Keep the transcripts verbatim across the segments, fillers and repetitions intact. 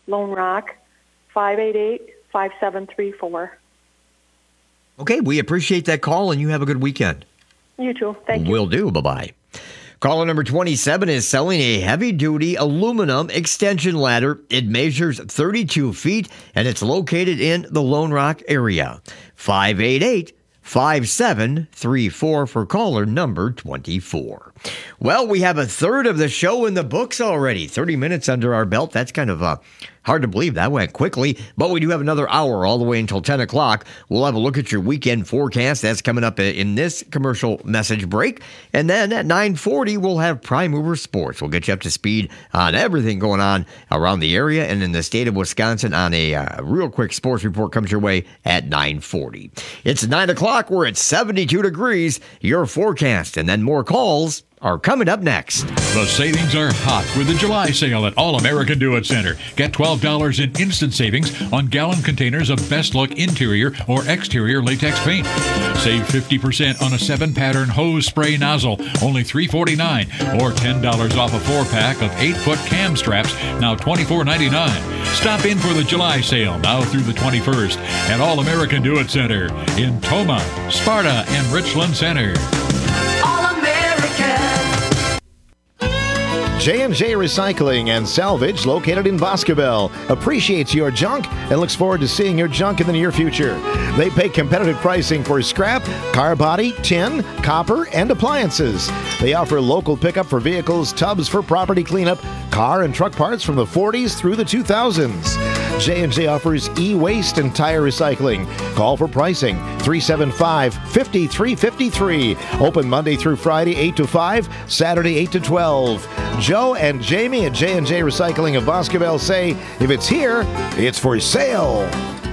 Lone Rock, five eight eight, five seven three four. Okay, we appreciate that call, and you have a good weekend. You too. Thank you. Will do. Bye-bye. Caller number twenty-seven is selling a heavy-duty aluminum extension ladder. It measures thirty-two feet, and it's located in the Lone Rock area. five eight eight, five seven three four for caller number twenty-four. Well, we have a third of the show in the books already. thirty minutes under our belt. That's kind of uh, hard to believe. That went quickly. But we do have another hour all the way until ten o'clock. We'll have a look at your weekend forecast. That's coming up in this commercial message break. And then at nine forty, we'll have Prime Mover Sports. We'll get you up to speed on everything going on around the area and in the state of Wisconsin on a uh, real quick sports report comes your way at nine forty. It's nine o'clock. We're at seventy-two degrees. Your forecast and then more calls are coming up next. The savings are hot with the July sale at All American Do It Center. Get twelve dollars in instant savings on gallon containers of Best Look interior or exterior latex paint. Save fifty percent on a seven-pattern hose spray nozzle, only three forty-nine, or ten dollars off a four-pack of eight-foot cam straps, now twenty-four ninety-nine. Stop in for the July sale now through the twenty-first at All American Do It Center in Toma, Sparta, and Richland Center. J and J Recycling and Salvage, located in Boscobel, appreciates your junk and looks forward to seeing your junk in the near future. They pay competitive pricing for scrap, car body, tin, copper, and appliances. They offer local pickup for vehicles, tubs for property cleanup, car and truck parts from the forties through the two thousands. J and J offers e-waste and tire recycling. Call for pricing, three seven five, five three five three. Open Monday through Friday, eight to five, Saturday, eight to twelve. Joe and Jamie at J and J Recycling of Boscobel say, if it's here, it's for sale.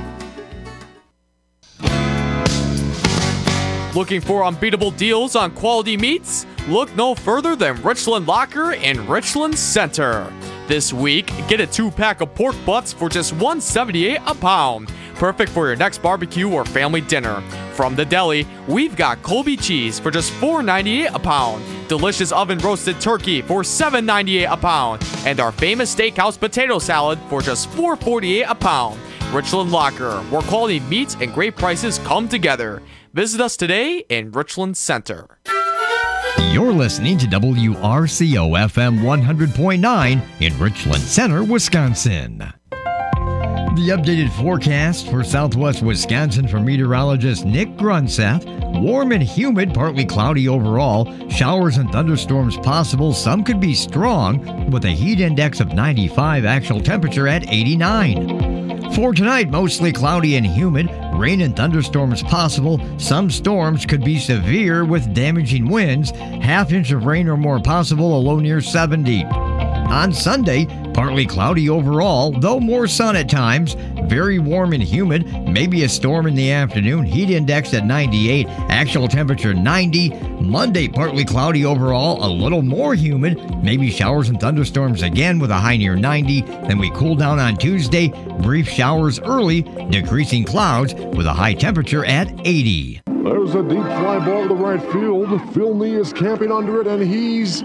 Looking for unbeatable deals on quality meats? Look no further than Richland Locker in Richland Center. This week, get a two-pack of pork butts for just one dollar and seventy-eight cents a pound. Perfect for your next barbecue or family dinner. From the deli, we've got Colby cheese for just four dollars and ninety-eight cents a pound. Delicious oven-roasted turkey for seven dollars and ninety-eight cents a pound. And our famous steakhouse potato salad for just four dollars and forty-eight cents a pound. Richland Locker, where quality meats and great prices come together. Visit us today in Richland Center. You're listening to W R C O F M one hundred point nine in Richland Center, Wisconsin. The updated forecast for southwest Wisconsin from meteorologist Nick Grunseth. Warm and humid, partly cloudy overall. Showers and thunderstorms possible. Some could be strong with a heat index of ninety-five, actual temperature at eighty-nine. For tonight, mostly cloudy and humid. Rain and thunderstorms possible. Some storms could be severe with damaging winds. Half inch of rain or more possible, a low near seventy. On Sunday, partly cloudy overall, though more sun at times. Very warm and humid. Maybe a storm in the afternoon. Heat index at ninety-eight. Actual temperature ninety. Monday, partly cloudy overall, a little more humid. Maybe showers and thunderstorms again with a high near ninety. Then we cool down on Tuesday. Brief showers early. Decreasing clouds with a high temperature at eighty. There's a deep fly ball to right field. Phil Nee is camping under it, and he's...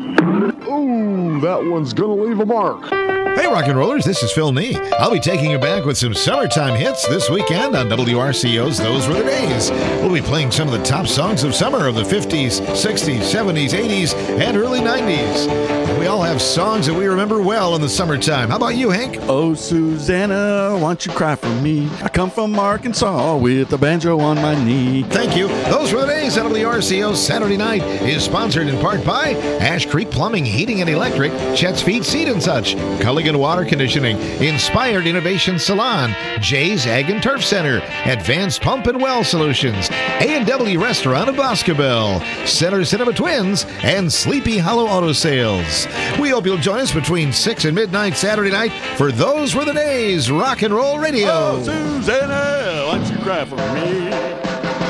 Ooh, that one's going to leave a mark. Hey, rock and rollers, this is Phil Nee. I'll be taking you back with some summertime hits this weekend on W R C O's Those Were the Days. We'll be playing some of the top songs of summer of the fifties, sixties, seventies, eighties, and early nineties. We all have songs that we remember well in the summertime. How about you, Hank? Oh, Susanna, won't you cry for me? I come from Arkansas with a banjo on my knee. Thank you. Those Were the Days on W R C O's Saturday Night is sponsored in part by Ash Creek Plumbing, Heating and Electric, Chet's Feed Seed and Such, Culligan Water Conditioning, Inspired Innovation Salon, Jay's Ag and Turf Center, Advanced Pump and Well Solutions, A and W Restaurant of Boscobel, Center Cinema Twins, and Sleepy Hollow Auto Sales. We hope you'll join us between six and midnight Saturday night for Those Were the Days Rock and Roll Radio. Oh, Susanna, why don't you cry for me?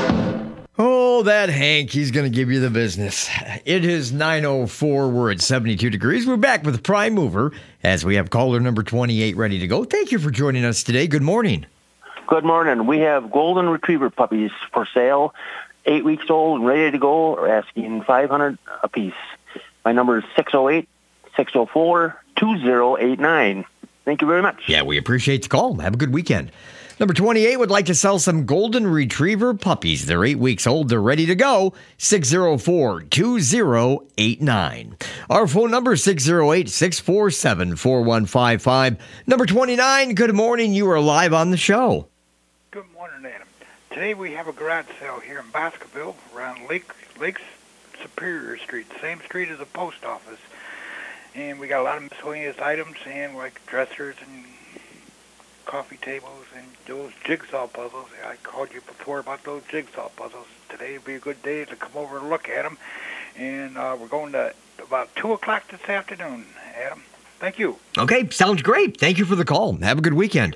Oh, that Hank, he's going to give you the business. It is nine oh four. We're at seventy-two degrees. We're back with Prime Mover as we have caller number twenty-eight ready to go. Thank you for joining us today. Good morning. Good morning. We have golden retriever puppies for sale, eight weeks old and ready to go. We're asking five hundred dollars a piece. My number is six oh eight, six oh four, two oh eight nine. Thank you very much. Yeah, we appreciate the call. Have a good weekend. Number twenty-eight would like to sell some golden retriever puppies. They're eight weeks old. They're ready to go. six oh four, two oh eight nine. Our phone number is six oh eight, six four seven, four one five five. Number twenty-nine, good morning. You are live on the show. Good morning, Adam. Today we have a garage sale here in Baskerville around Lake Lakes Superior Street, same street as the post office. And we got a lot of miscellaneous items and like dressers and coffee tables and those jigsaw puzzles. I called you before about those jigsaw puzzles. Today would be a good day to come over and look at them. And uh, we're going to about two o'clock this afternoon, Adam. Thank you. Okay, sounds great. Thank you for the call. Have a good weekend.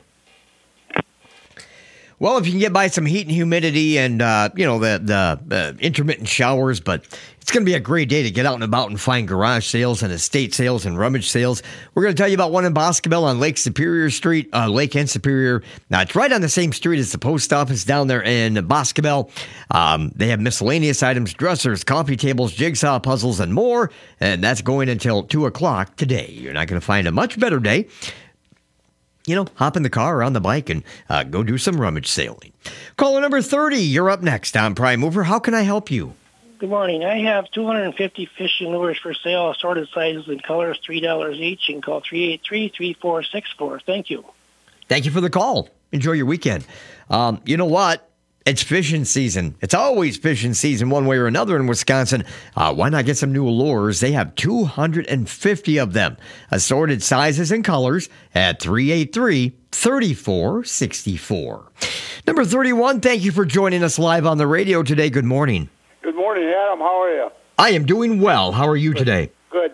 Well, if you can get by some heat and humidity and, uh, you know, the, the uh, intermittent showers, but it's going to be a great day to get out and about and find garage sales and estate sales and rummage sales. We're going to tell you about one in Boscobel on Lake Superior Street, uh, Lake and Superior. Now, it's right on the same street as the post office down there in Boscobel. Um, they have miscellaneous items, dressers, coffee tables, jigsaw puzzles, and more. And that's going until two o'clock today. You're not going to find a much better day. You know, hop in the car or on the bike and uh, go do some rummage sailing. Caller number thirty, you're up next on Prime Mover. How can I help you? Good morning. I have two hundred fifty fishing lures for sale, assorted sizes and colors, three dollars each. You can call three eight three, three four six four. Thank you. Thank you for the call. Enjoy your weekend. Um, you know what? It's fishing season. It's always fishing season one way or another in Wisconsin. Uh, why not get some new lures? They have two hundred fifty of them, assorted sizes and colors at three eight three, three four six four. Number thirty-one, thank you for joining us live on the radio today. Good morning. Good morning, Adam. How are you? I am doing well. How are you today? Good.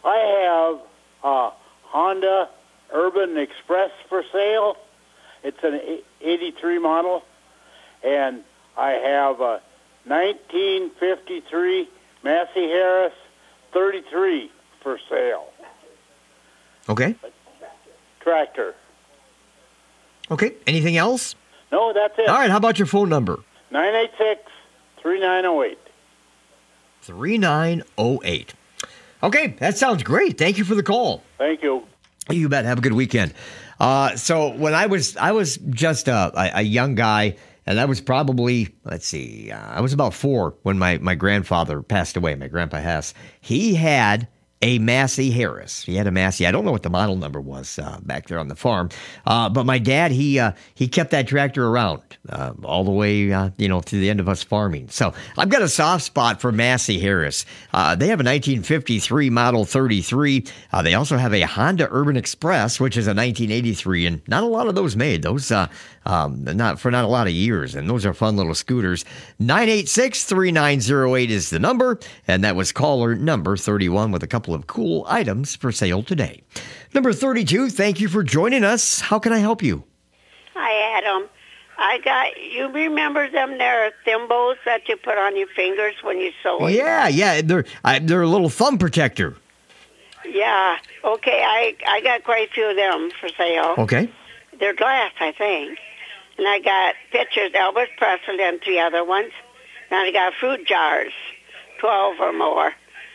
I have a Honda Urban Express for sale. It's an eighty-three model. And I have a nineteen fifty-three Massey Harris thirty-three for sale. Okay. Tractor. Okay. Anything else? No, that's it. All right. How about your phone number? nine eight six, three nine zero eight. three nine zero eight. Okay. That sounds great. Thank you for the call. Thank you. You bet. Have a good weekend. Uh, so when I was, I was just a, a, a young guy. And I was probably, let's see, uh, I was about four when my, my grandfather passed away, my grandpa Hess. He had a Massey Harris. He had a Massey. I don't know what the model number was uh, back there on the farm. Uh, but my dad, he uh, he kept that tractor around uh, all the way, uh, you know, to the end of us farming. So I've got a soft spot for Massey Harris. Uh, they have a nineteen fifty-three model thirty-three. Uh, they also have a Honda Urban Express, which is a nineteen eighty-three, and not a lot of those made. Those uh, um, not for not a lot of years, and those are fun little scooters. nine eight six, three nine zero eight is the number, and that was caller number thirty-one with a couple of cool items for sale today. Number thirty-two, thank you for joining us. How can I help you? Hi, Adam. I got, you remember them there thimbles that you put on your fingers when you sew? Yeah, yeah, they're I, they're a little thumb protector. Yeah, okay, I, I got quite a few of them for sale. Okay. They're glass, I think. And I got pictures, Elvis Presley and three other ones. And I got fruit jars, twelve or more.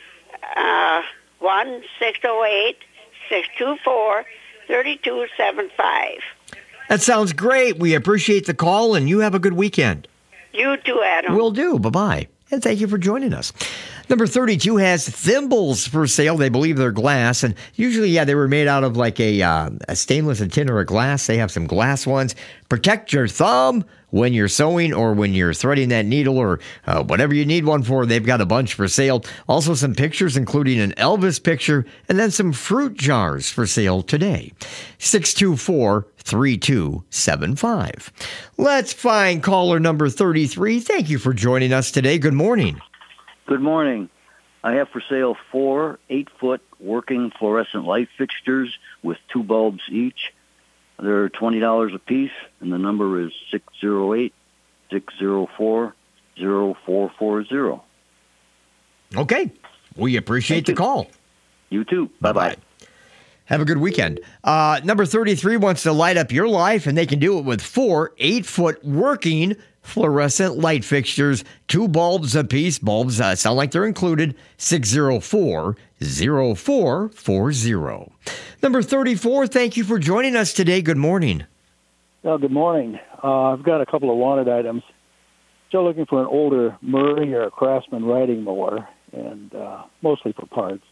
Uh, one six oh eight, six two four, three two seven five. That sounds great. We appreciate the call, and you have a good weekend. You too, Adam. Will do. Bye-bye. And thank you for joining us. Number thirty-two has thimbles for sale. They believe they're glass. And usually, yeah, they were made out of like a, uh, a stainless and tin or a glass. They have some glass ones. Protect your thumb when you're sewing or when you're threading that needle or uh, whatever you need one for. They've got a bunch for sale. Also some pictures, including an Elvis picture, and then some fruit jars for sale today. six two four, three two seven five. Let's find caller number thirty-three. Thank you for joining us today. Good morning. Good morning. I have for sale four eight-foot working fluorescent light fixtures with two bulbs each. They're twenty dollars a piece, and the number is six oh eight, six oh four, oh four four oh. Okay. We appreciate Thank the you. call. You too. Bye-bye. Have a good weekend. Uh, number thirty-three wants to light up your life, and they can do it with four eight-foot working fluorescent light fixtures, two bulbs apiece. Bulbs uh, sound like they're included. six oh four, oh four four oh. Number thirty-four, thank you for joining us today. Good morning. Well, good morning. Uh, I've got a couple of wanted items. Still looking for an older Murray or a Craftsman riding mower, and uh, mostly for parts.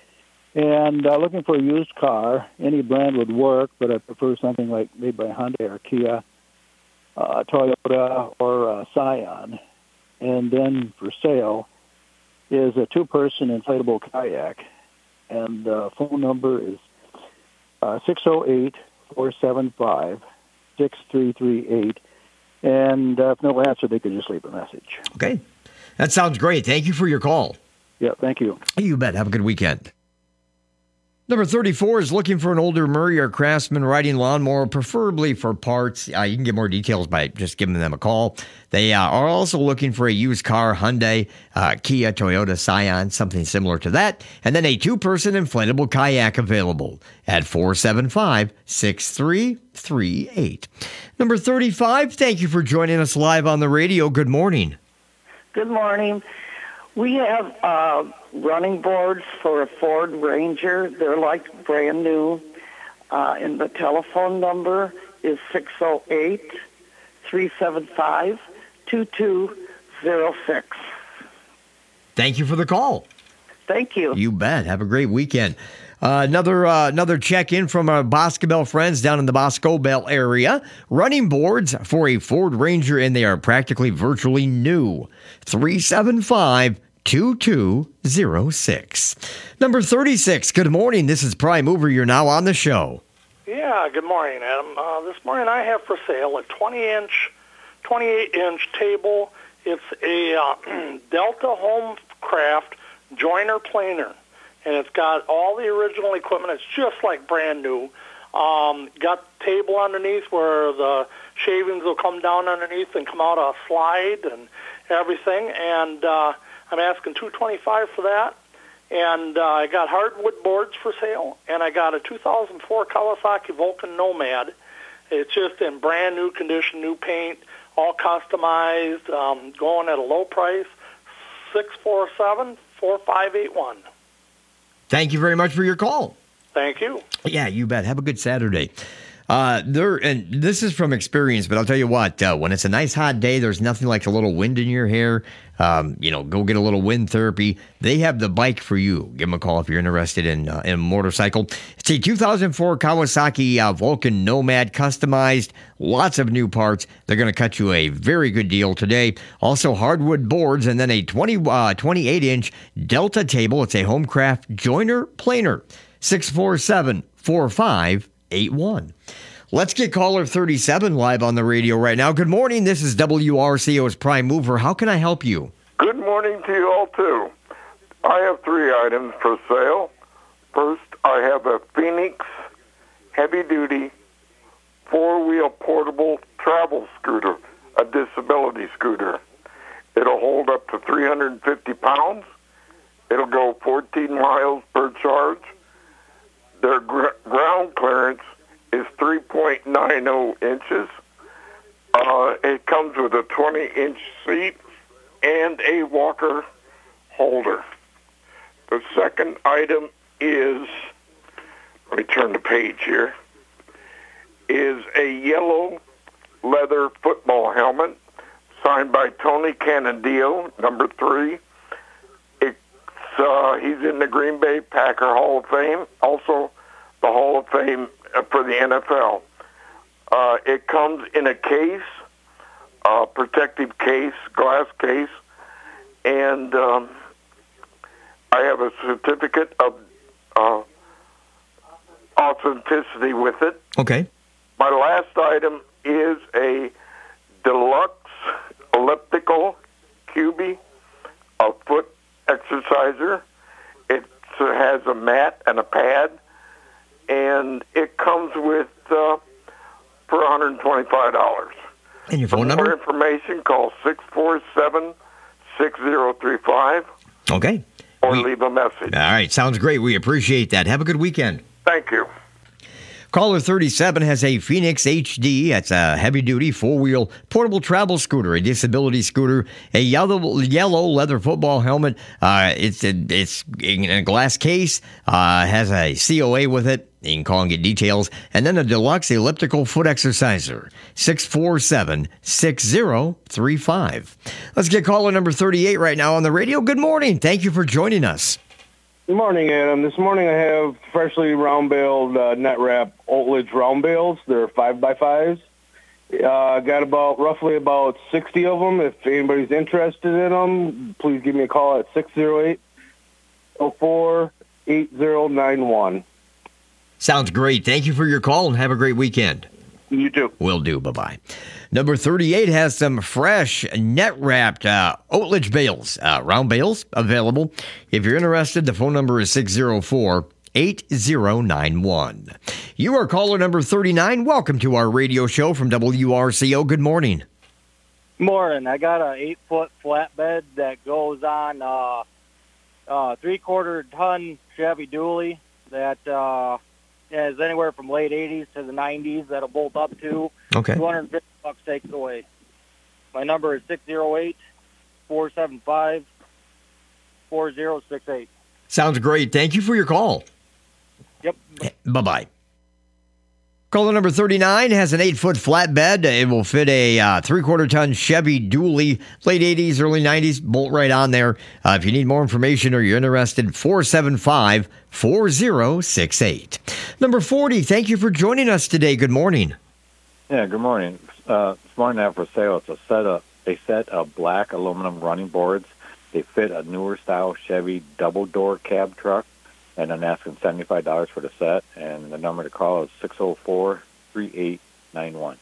And uh, looking for a used car. Any brand would work, but I prefer something like made by Hyundai or Kia, uh, Toyota, or uh, Scion. And then for sale is a two-person inflatable kayak. And the uh, phone number is uh, six oh eight, four seven five, six three three eight. And uh, if no answer, they could just leave a message. Okay. That sounds great. Thank you for your call. Yeah, thank you. You bet. Have a good weekend. Number thirty-four is looking for an older Murray or Craftsman riding lawnmower, preferably for parts. Uh, you can get more details by just giving them a call. They uh, are also looking for a used car, Hyundai, uh, Kia, Toyota, Scion, something similar to that. And then a two-person inflatable kayak available at four seven five, six three three eight. Number thirty-five, thank you for joining us live on the radio. Good morning. Good morning. We have uh, running boards for a Ford Ranger. They're like brand new. Uh, and the telephone number is six oh eight, three seven five, two two oh six. Thank you for the call. Thank you. You bet. Have a great weekend. Uh, another uh, another check-in from our Boscobel friends down in the Boscobel area. Running boards for a Ford Ranger, and they are practically virtually new. three seven five, two two oh six. Number thirty-six, good morning. This is Prime Mover. You're now on the show. Yeah, good morning, Adam. Uh, this morning I have for sale a twenty-inch, twenty-eight inch table. It's a uh, Delta Homecraft joiner planer. And it's got all the original equipment. It's just like brand new. Um, got the table underneath where the shavings will come down underneath and come out a slide and everything. And uh, I'm asking two twenty-five for that. And uh, I got hardwood boards for sale. And I got a two thousand four Kawasaki Vulcan Nomad. It's just in brand new condition, new paint, all customized, um, going at a low price. six four seven, four five eight one. Thank you very much for your call. Thank you. Yeah, you bet. Have a good Saturday. Uh, there, and this is from experience, but I'll tell you what, uh, when it's a nice hot day, there's nothing like a little wind in your hair. Um, you know, go get a little wind therapy. They have the bike for you. Give them a call if you're interested in, uh, in a motorcycle. It's a two thousand four Kawasaki uh, Vulcan Nomad, customized, lots of new parts. They're going to cut you a very good deal today. Also, hardwood boards, and then a twenty, uh, twenty-eight inch Delta table. It's a Homecraft joiner planer. six four seven, four five eight one. Let's get caller thirty-seven live on the radio right now. Good morning. This is W R C O's Prime Mover. How can I help you? Good morning to you all, too. I have three items for sale. First, I have a Phoenix heavy-duty four-wheel portable travel scooter, a disability scooter. It'll hold up to three hundred fifty pounds. It'll go fourteen miles per charge. Their gr- ground clearance is three point nine oh inches. Uh, it comes with a twenty inch seat and a walker holder. The second item is, let me turn the page here, is a yellow leather football helmet signed by Tony Canadillo, number three. It's, uh, he's in the Green Bay Packer Hall of Fame, also the Hall of Fame for the N F L. Uh, it comes in a case, a protective case, glass case, and um, I have a certificate of uh, authenticity with it. Okay. My last item is a deluxe elliptical cubie, a foot exerciser. It has a mat and a pad, and it comes with uh, for one hundred twenty-five dollars. And your phone For number? more information, call six four seven, six oh three five. Okay. Or We- leave a message. All right. Sounds great. We appreciate that. Have a good weekend. Thank you. Caller thirty-seven has a Phoenix H D. It's a heavy-duty four-wheel portable travel scooter, a disability scooter, a yellow yellow leather football helmet. Uh, it's a, it's in a glass case. Uh, has a C O A with it. You can call and get details. And then a deluxe elliptical foot exerciser. six four seven, six zero three five. Let's get caller number thirty-eight right now on the radio. Good morning. Thank you for joining us. Good morning, Adam. This morning I have freshly round-baled uh, net wrap Oatledge round bales. They're five by fives. Uh, got about roughly about sixty of them. If anybody's interested in them, please give me a call at six zero eight, oh four, eight zero nine one. Sounds great. Thank you for your call and have a great weekend. You too. Will do. Bye-bye. Number thirty-eight has some fresh net-wrapped uh, Oatledge bales, uh, round bales available. If you're interested, the phone number is six zero four, eight zero nine one. You are caller number thirty-nine. Welcome to our radio show from W R C O. Good morning. Morning. I got an eight-foot flatbed that goes on uh, uh, three-quarter ton Chevy dually that uh, is anywhere from late eighties to the nineties that'll bolt up to. Okay. two hundred fifty bucks takes away. My number is six zero eight, four seven five, four zero six eight. Sounds great. Thank you for your call. Yep. Bye-bye. Caller number thirty-nine has an eight-foot flatbed. It will fit a uh, three-quarter ton Chevy dually, late eighties, early nineties, bolt right on there. Uh, if you need more information or you're interested, four seven five, four zero six eight. Number forty, thank you for joining us today. Good morning. Yeah, good morning. Uh, this morning I have for sale, it's a set of, a set of black aluminum running boards. They fit a newer style Chevy double-door cab truck. And I'm asking seventy-five dollars for the set, and the number to call is six oh four, three eight nine one.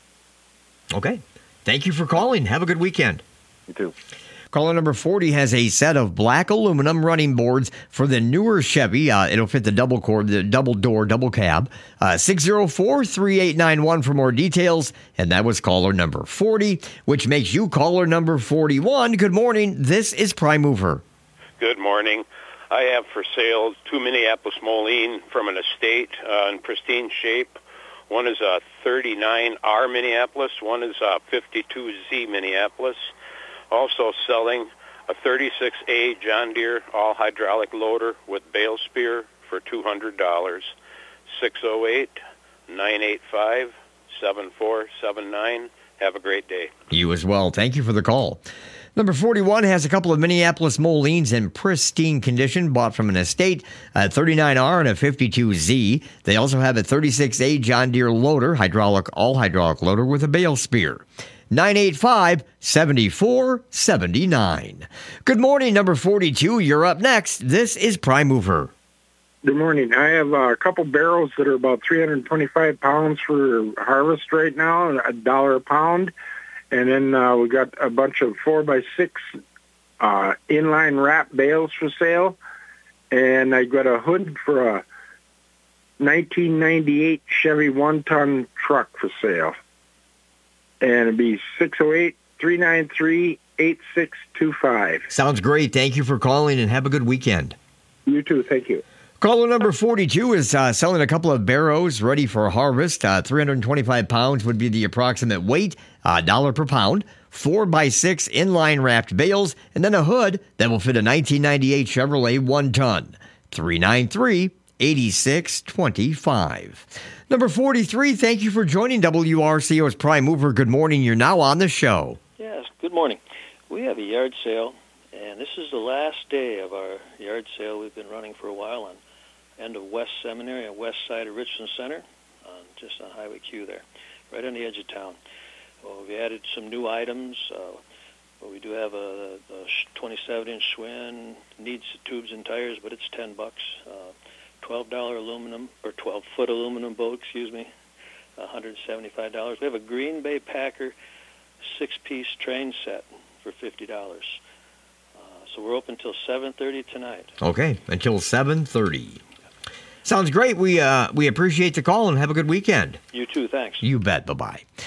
Okay. Thank you for calling. Have a good weekend. You too. Caller number forty has a set of black aluminum running boards for the newer Chevy. Uh, it'll fit the double cord, the double door, double cab. Uh, six oh four, three eight nine one for more details. And that was caller number forty, which makes you caller number forty-one. Good morning. This is Prime Mover. Good morning. I have for sale two Minneapolis Moline from an estate uh, in pristine shape. One is a thirty-nine R Minneapolis. One is a fifty-two Z Minneapolis. Also selling a thirty-six A John Deere all-hydraulic loader with bale spear for two hundred dollars. six oh eight, nine eight five, seven four seven nine. Have a great day. You as well. Thank you for the call. Number forty-one has a couple of Minneapolis Molines in pristine condition, bought from an estate, a thirty-nine R and a fifty-two Z. They also have a thirty-six A John Deere loader, hydraulic, all-hydraulic loader with a bale spear. nine eight five, seven four seven nine. Good morning, number forty-two. You're up next. This is Prime Mover. Good morning. I have a couple barrels that are about three hundred twenty-five pounds for harvest right now, a dollar a pound. And then uh, we got a bunch of four by six uh, inline wrap bales for sale. And I got a hood for a nineteen ninety-eight Chevy one-ton truck for sale. And it'd be six oh eight, three nine three, eight six two five. Sounds great. Thank you for calling and have a good weekend. You too. Thank you. Caller number forty-two is uh, selling a couple of barrows ready for harvest. Uh, three hundred twenty-five pounds would be the approximate weight, a uh, dollar per pound. Four by six inline wrapped bales, and then a hood that will fit a nineteen ninety-eight Chevrolet one ton. three nine three, eight six two five. Number forty-three, thank you for joining W R C O's Prime Mover. Good morning. You're now on the show. Yes, good morning. We have a yard sale, and this is the last day of our yard sale we've been running for a while on end of West Seminary on west side of Richland Center, uh, just on Highway Q there, right on the edge of town. Well, we added some new items. Uh, well, we do have a, a twenty-seven inch Schwinn, needs tubes and tires, but it's ten bucks. Uh, twelve dollar aluminum, or twelve foot aluminum boat, excuse me, one hundred seventy-five dollars. We have a Green Bay Packer six-piece train set for fifty dollars. Uh, so we're open till seven thirty tonight. Okay, until seven thirty. Sounds great. We uh, we appreciate the call and have a good weekend. You too, thanks. You bet. Bye-bye.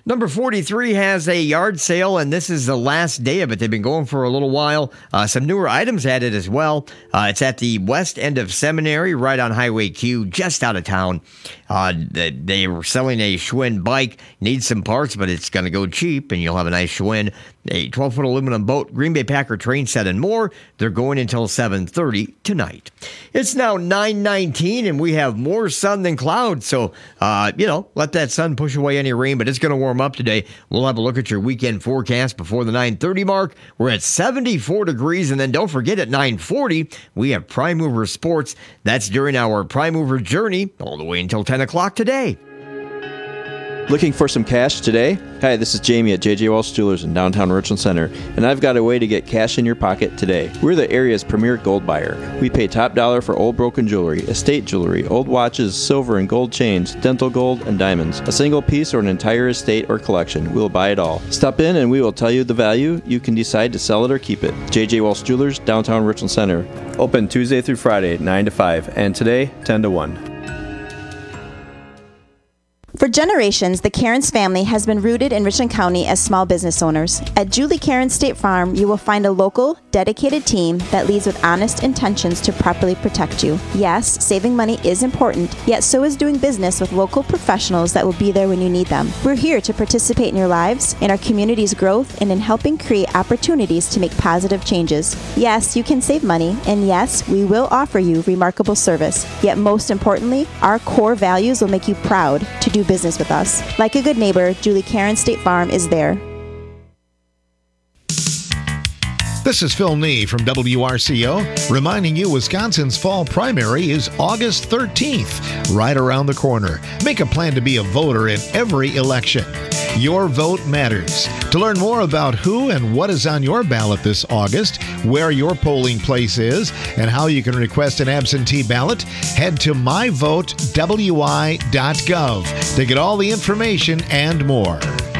Number forty-three has a yard sale, and this is the last day of it. They've been going for a little while. Uh, some newer items added as well. Uh, it's at the west end of Seminary, right on Highway Q, just out of town. Uh, they, they were selling a Schwinn bike. Needs some parts, but it's going to go cheap, and you'll have a nice Schwinn. A twelve-foot aluminum boat, Green Bay Packer train set, and more. They're going until seven thirty tonight. It's now nine nineteen, and we have more sun than clouds. So, uh, you know, let that sun push away any rain, but it's going to warm up today. We'll have a look at your weekend forecast before the nine thirty mark. We're at seventy-four degrees, and then don't forget at nine forty, we have Prime Mover Sports. That's during our Prime Mover journey all the way until ten o'clock today. Looking for some cash today? Hi, this is Jamie at J J Walsh Jewelers in downtown Richland Center, and I've got a way to get cash in your pocket today. We're the area's premier gold buyer. We pay top dollar for old broken jewelry, estate jewelry, old watches, silver and gold chains, dental gold, and diamonds. A single piece or an entire estate or collection, we'll buy it all. Stop in and we will tell you the value. You can decide to sell it or keep it. J J Walsh Jewelers, downtown Richland Center. Open Tuesday through Friday, nine to five, and today, ten to one. For generations, the Cairns family has been rooted in Richland County as small business owners. At Julie Cairns State Farm, you will find a local, dedicated team that leads with honest intentions to properly protect you. Yes, saving money is important, yet so is doing business with local professionals that will be there when you need them. We're here to participate in your lives, in our community's growth, and in helping create opportunities to make positive changes. Yes, you can save money, and yes, we will offer you remarkable service. Yet most importantly, our core values will make you proud to do business with us. Like a good neighbor, Julie Cairns State Farm is there. This is Phil Nee from W R C O, reminding you Wisconsin's fall primary is August thirteenth, right around the corner. Make a plan to be a voter in every election. Your vote matters. To learn more about who and what is on your ballot this August, where your polling place is, and how you can request an absentee ballot, head to my vote w i dot gov to get all the information and more.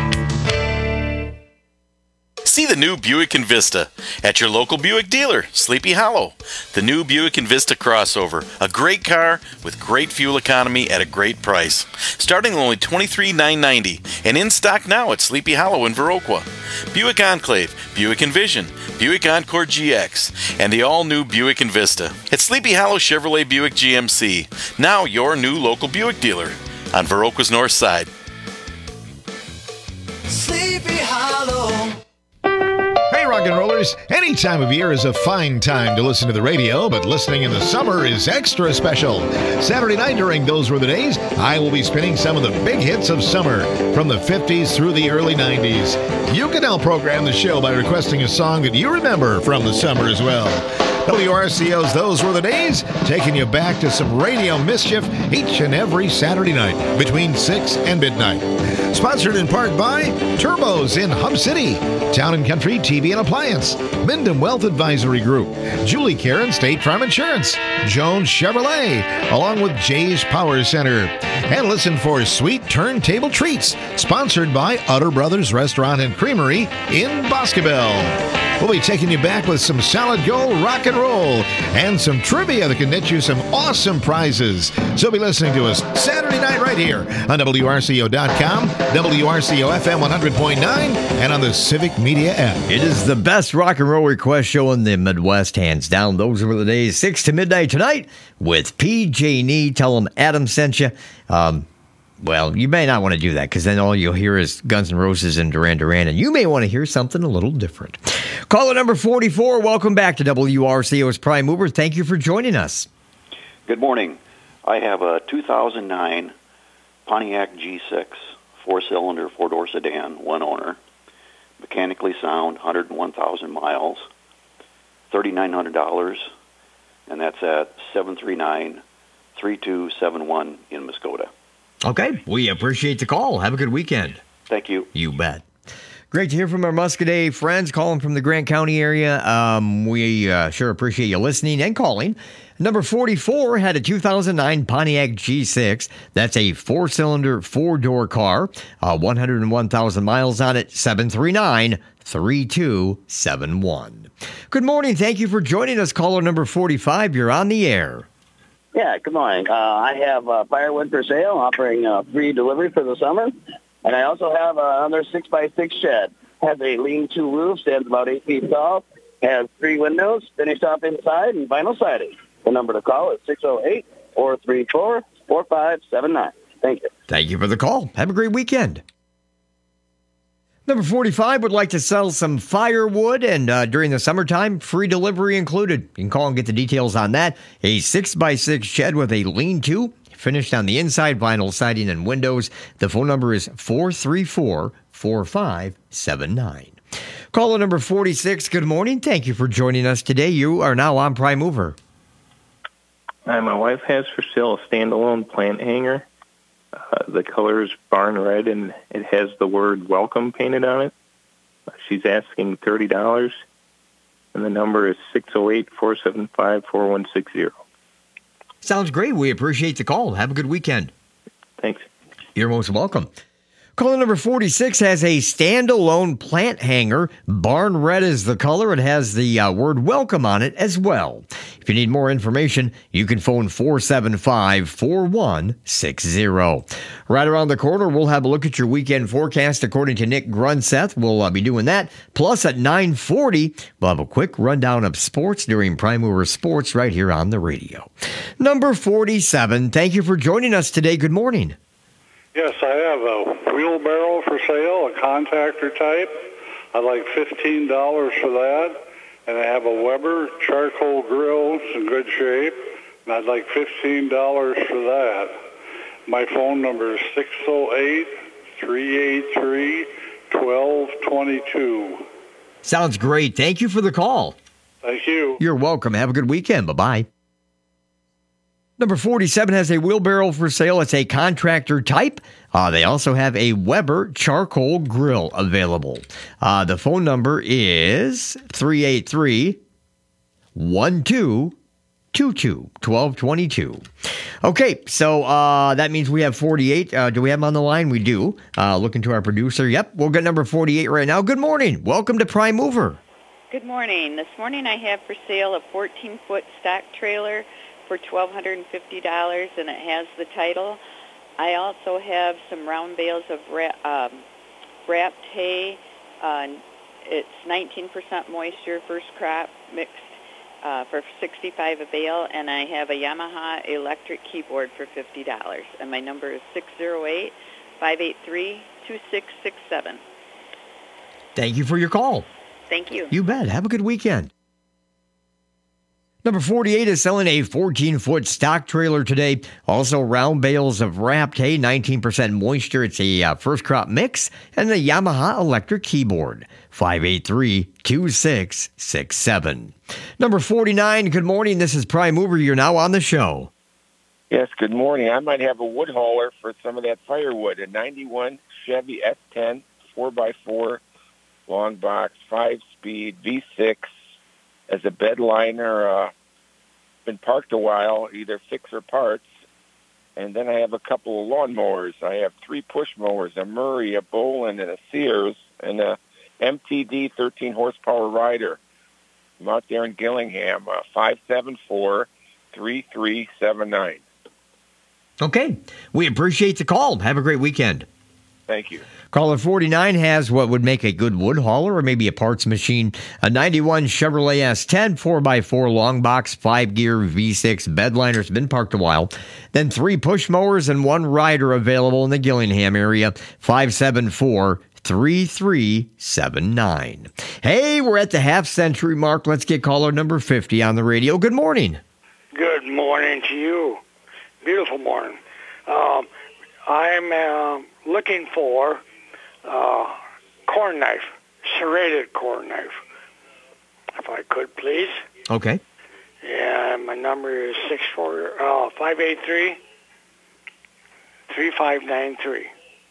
See the new Buick Envista at your local Buick dealer, Sleepy Hollow. The new Buick Envista crossover, a great car with great fuel economy at a great price. Starting only twenty-three thousand nine hundred ninety dollars and in stock now at Sleepy Hollow in Viroqua. Buick Enclave, Buick Envision, Buick Encore G X, and the all-new Buick Envista. At Sleepy Hollow Chevrolet Buick G M C, now your new local Buick dealer on Viroqua's north side. Sleepy Hollow. Hey, rock and rollers, any time of year is a fine time to listen to the radio, but listening in the summer is extra special. Saturday night during Those Were the Days, I will be spinning some of the big hits of summer from the fifties through the early nineties. You can now program the show by requesting a song that you remember from the summer as well. W R C O's Those Were the Days, taking you back to some radio mischief each and every Saturday night between six and midnight. Sponsored in part by Turbos in Hub City, Town and Country T V and Appliance, Minden Wealth Advisory Group, Julie Cairns State Farm Insurance, Jones Chevrolet, along with Jay's Power Center. And listen for Sweet Turntable Treats, sponsored by Utter Brothers Restaurant and Creamery in Boscobel. We'll be taking you back with some solid gold rock and roll and some trivia that can net you some awesome prizes. So be listening to us Saturday night right here on W R C O dot com, W R C O F M one hundred point nine, and on the Civic Media app. It is the best rock and roll request show in the Midwest, hands down. Those were the days, six to midnight tonight with P J Nee. Tell them Adam sent you. Um, well, you may not want to do that because then all you'll hear is Guns N' Roses and Duran Duran, and you may want to hear something a little different. Caller number forty-four, welcome back to W R C O's Prime Mover. Thank you for joining us. Good morning. I have a two thousand nine Pontiac G six, four-cylinder, four-door sedan, one owner, mechanically sound, one hundred one thousand miles, three thousand nine hundred dollars, and that's at seven three nine, three two seven one in Muskota. Okay, we appreciate the call. Have a good weekend. Thank you. You bet. Great to hear from our Muscoda friends calling from the Grant County area. Um, we uh, sure appreciate you listening and calling. Number forty-four had a two thousand nine Pontiac G six. That's a four-cylinder, four-door car. Uh, one hundred one thousand miles on it. seven three nine, three two seven one. Good morning. Thank you for joining us. Caller number forty-five. You're on the air. Yeah, good morning. Uh, I have uh, firewood for sale, offering uh, free delivery for the summer. And I also have another six by six shed. Has a lean-to roof, stands about eight feet tall, has three windows, finished off inside, and vinyl siding. The number to call is six oh eight, four three four, four five seven nine. Thank you. Thank you for the call. Have a great weekend. Number forty-five would like to sell some firewood, and uh, during the summertime, free delivery included. You can call and get the details on that. A six by six shed with a lean-to, finished on the inside, vinyl siding and windows. The phone number is four three four, four five seven nine. Caller number forty-six, good morning. Thank you for joining us today. You are now on Prime Mover. Uh, my wife has for sale a standalone plant hanger. Uh, the color is barn red, and it has the word welcome painted on it. Uh, she's asking thirty dollars, and the number is six oh eight, four seven five, four one six zero. Sounds great. We appreciate the call. Have a good weekend. Thanks. You're most welcome. Caller number forty-six has a standalone plant hanger. Barn red is the color. It has the uh, word welcome on it as well. If you need more information, you can phone four seven five, four one six zero. Right around the corner, we'll have a look at your weekend forecast according to Nick Grunseth. We'll uh, be doing that. Plus, at nine forty, we'll have a quick rundown of sports during Prime Mover Sports right here on the radio. Number forty-seven, thank you for joining us today. Good morning. Yes, I have a wheelbarrow for sale, a contactor type. I'd like fifteen dollars for that. And I have a Weber charcoal grill. It's in good shape. And I'd like fifteen dollars for that. My phone number is six oh eight, three eight three, one two two two. Sounds great. Thank you for the call. Thank you. You're welcome. Have a good weekend. Bye-bye. Number forty-seven has a wheelbarrow for sale. It's a contractor type. Uh, they also have a Weber charcoal grill available. Uh, the phone number is three eight three, one two two two, one two two two. Okay, so uh, that means we have forty-eight. Uh, do we have them on the line? We do. Uh, looking to our producer. Yep, we'll get number forty-eight right now. Good morning. Welcome to Prime Mover. Good morning. This morning I have for sale a fourteen-foot stock trailer for one thousand two hundred fifty dollars, and it has the title. I also have some round bales of ra- um, wrapped hay. Uh, it's nineteen percent moisture, first crop, mixed uh, for sixty-five dollars a bale, and I have a Yamaha electric keyboard for fifty dollars. And my number is six oh eight, five eight three, two six six seven. Thank you for your call. Thank you. You bet. Have a good weekend. Number forty-eight is selling a fourteen-foot stock trailer today. Also, round bales of wrapped hay, nineteen percent moisture. It's a uh, first crop mix, and the Yamaha electric keyboard, five eight three, two six six seven. Number forty-nine, good morning. This is Prime Mover. You're now on the show. Yes, good morning. I might have a wood hauler for some of that firewood. A ninety-one Chevy S ten, four by four, long box, five-speed, V six. As a bed liner, uh, been parked a while, either fix or parts. And then I have a couple of lawn mowers. I have three push mowers, a Murray, a Boland, and a Sears, and a M T D thirteen horsepower rider. I'm out there in Gillingham, uh, five seven four, three three seven nine. Okay. We appreciate the call. Have a great weekend. Thank you. Caller forty-nine has what would make a good wood hauler or maybe a parts machine. A ninety-one Chevrolet S ten, four by four long box, five gear V six bed liner's been parked a while. Then three push mowers and one rider available in the Gillingham area. five seven four, three three seven nine. Hey, we're at the half century mark. Let's get caller number fifty on the radio. Good morning. Good morning to you. Beautiful morning. Um, I'm uh, looking for uh, corn knife, serrated corn knife, if I could, please. Okay. Yeah, my number is six four uh, five eight three three five nine three.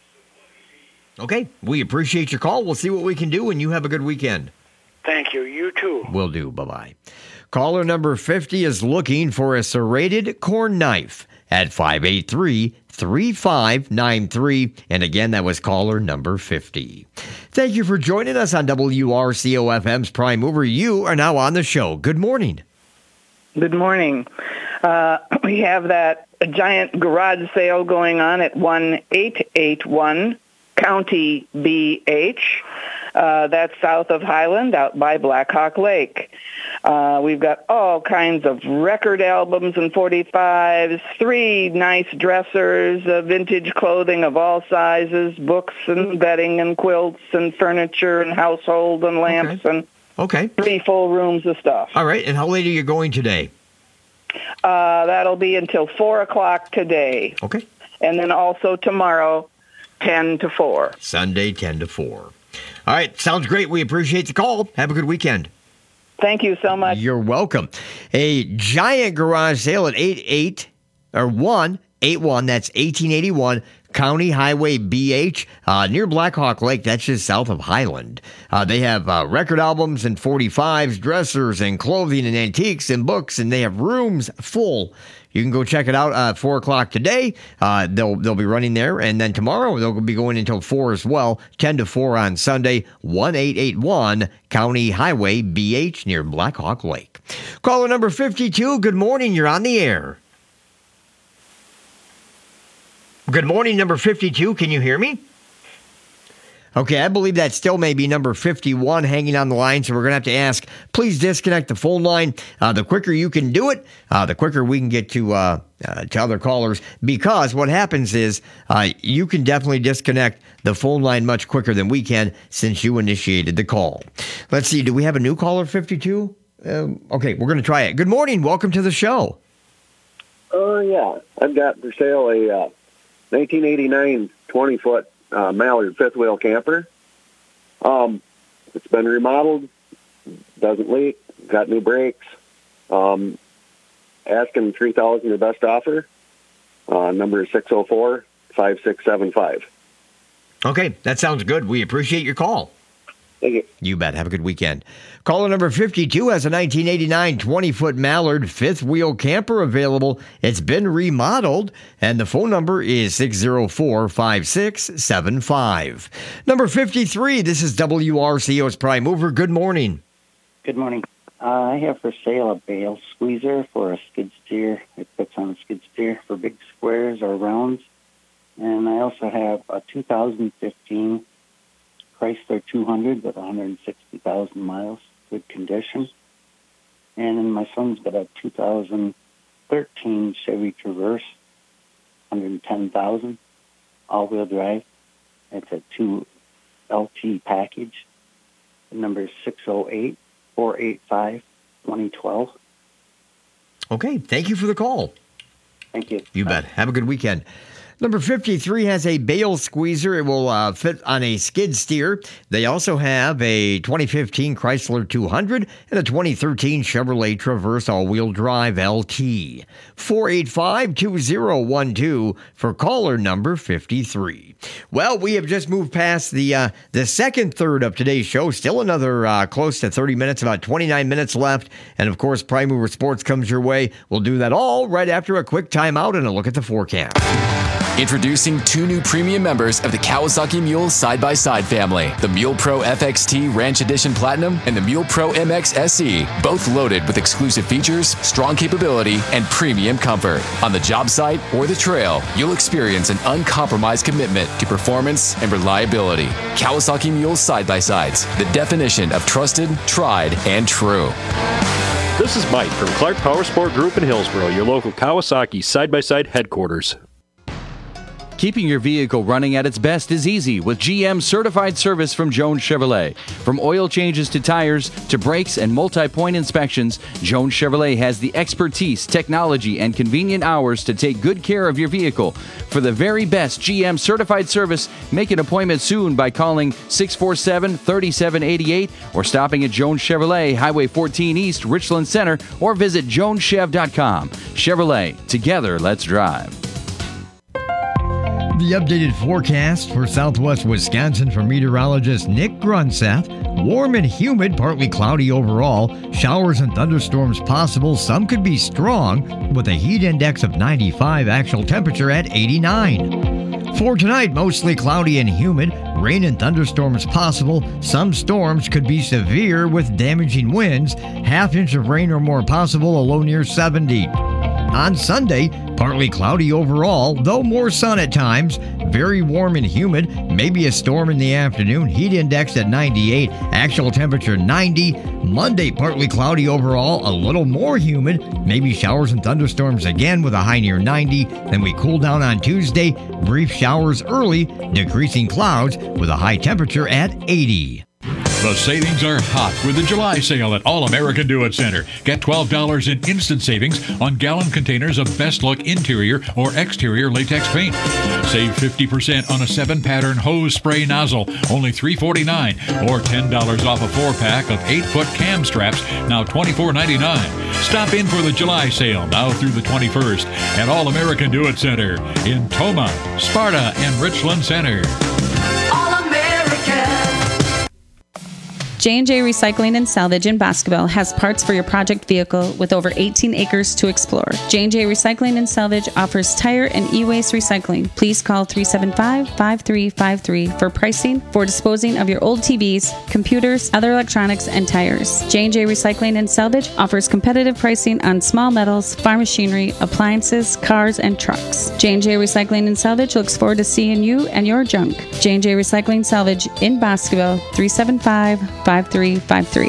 Okay. We appreciate your call. We'll see what we can do, and you have a good weekend. Thank you. You too. Will do. Bye-bye. Caller number fifty is looking for a serrated corn knife at five eight three, three five nine three. And again, that was caller number fifty. Thank you for joining us on W R C O F M's Prime Mover. You are now on the show. Good morning. Good morning. Uh, we have that giant garage sale going on at one eight eight one County B H. Uh, that's south of Highland, out by Black Hawk Lake. Uh, we've got all kinds of record albums and forty-fives, three nice dressers, uh, vintage clothing of all sizes, books and bedding and quilts and furniture and household and lamps Okay. and Okay. three full rooms of stuff. All right. And how late are you going today? Uh, that'll be until four o'clock today. Okay. And then also tomorrow, ten to four. Sunday, ten to four. All right. Sounds great. We appreciate the call. Have a good weekend. Thank you so much. You're welcome. A giant garage sale at eight eight or one eight one. That's eighteen eighty-one County Highway B H uh, near Black Hawk Lake. That's just south of Highland. Uh, they have uh, record albums and forty-fives, dressers and clothing and antiques and books, and they have rooms full. You can go check it out at four o'clock today. Uh, they'll they'll be running there. And then tomorrow, they'll be going until four as well, ten to four on Sunday, eighteen eighty-one County Highway B H near Black Hawk Lake. Caller number fifty-two, good morning. You're on the air. Good morning, number fifty-two. Can you hear me? Okay, I believe that still may be number fifty-one hanging on the line, so we're going to have to ask, please disconnect the phone line. Uh, the quicker you can do it, uh, the quicker we can get to uh, uh, to other callers, because what happens is uh, you can definitely disconnect the phone line much quicker than we can since you initiated the call. Let's see, do we have a new caller, fifty-two? Um, okay, we're going to try it. Good morning. Welcome to the show. Oh, uh, yeah. I've got for sale a uh, nineteen eighty-nine twenty-foot Uh, Mallard fifth wheel camper. Um, it's been remodeled, doesn't leak, got new brakes. Um, asking three thousand dollars, your best offer. Uh, number is six oh four, five six seven five. Okay, that sounds good. We appreciate your call. Thank you. You bet. Have a good weekend. Caller number fifty-two has a nineteen eighty-nine twenty-foot Mallard fifth-wheel camper available. It's been remodeled, and the phone number is six oh four, five six seven five. Number fifty-three, this is W R C O's Prime Mover. Good morning. Good morning. Uh, I have for sale a bale squeezer for a skid steer. It fits on a skid steer for big squares or rounds. And I also have a two thousand fifteen Chrysler two hundred with one hundred sixty thousand miles, good condition. And then my son's got a two thousand thirteen Chevy Traverse, one hundred ten thousand, all-wheel drive. It's a two L T package. The number is six oh eight, four eight five, two oh one two. Okay, thank you for the call. Thank you. You bet. Have a good weekend. Number fifty-three has a bale squeezer. It will uh, fit on a skid steer. They also have a twenty fifteen Chrysler two hundred and a twenty thirteen Chevrolet Traverse all-wheel drive L T. four eight five, two oh one two for caller number fifty-three. Well, we have just moved past the uh, the second third of today's show. Still another uh, close to thirty minutes, about twenty-nine minutes left. And, of course, Prime Mover Sports comes your way. We'll do that all right after a quick timeout and a look at the forecast. Introducing two new premium members of the Kawasaki Mule side-by-side family, the Mule Pro F X T Ranch Edition Platinum and the Mule Pro M X S E, both loaded with exclusive features, strong capability, and premium comfort. On the job site or the trail, you'll experience an uncompromised commitment to performance and reliability. Kawasaki Mule side-by-sides, the definition of trusted, tried, and true. This is Mike from Clark Power Sport Group in Hillsboro, your local Kawasaki side-by-side headquarters. Keeping your vehicle running at its best is easy with G M certified service from Jones Chevrolet. From oil changes to tires to brakes and multi-point inspections, Jones Chevrolet has the expertise, technology, and convenient hours to take good care of your vehicle. For the very best G M certified service, make an appointment soon by calling six four seven, three seven eight eight or stopping at Jones Chevrolet, Highway fourteen East, Richland Center, or visit jones chev dot com. Chevrolet, together let's drive. The updated forecast for southwest Wisconsin from meteorologist Nick Grunseth. Warm and humid, partly cloudy overall. Showers and thunderstorms possible. Some could be strong with a heat index of ninety-five, actual temperature at eighty-nine. For tonight, mostly cloudy and humid. Rain and thunderstorms possible. Some storms could be severe with damaging winds. Half inch of rain or more possible, a low near seventy. On Sunday, partly cloudy overall, though more sun at times. Very warm and humid. Maybe a storm in the afternoon. Heat index at ninety-eight. Actual temperature ninety. Monday, partly cloudy overall, a little more humid. Maybe showers and thunderstorms again with a high near ninety. Then we cool down on Tuesday. Brief showers early. Decreasing clouds with a high temperature at eighty. The savings are hot with the July sale at All American Do-It Center. Get twelve dollars in instant savings on gallon containers of Best Look interior or exterior latex paint. Save fifty percent on a seven-pattern hose spray nozzle, only three forty-nine, or ten dollars off a four-pack of eight-foot cam straps, now twenty-four ninety-nine. Stop in for the July sale now through the twenty-first at All American Do-It Center in Toma, Sparta, and Richland Center. J and J Recycling and Salvage in Boscoville has parts for your project vehicle with over eighteen acres to explore. J and J Recycling and Salvage offers tire and e-waste recycling. Please call three seven five, five three five three for pricing for disposing of your old T Vs, computers, other electronics, and tires. J and J Recycling and Salvage offers competitive pricing on small metals, farm machinery, appliances, cars, and trucks. J and J Recycling and Salvage looks forward to seeing you and your junk. J and J Recycling Salvage in Boscoville, three seven five, five three five three.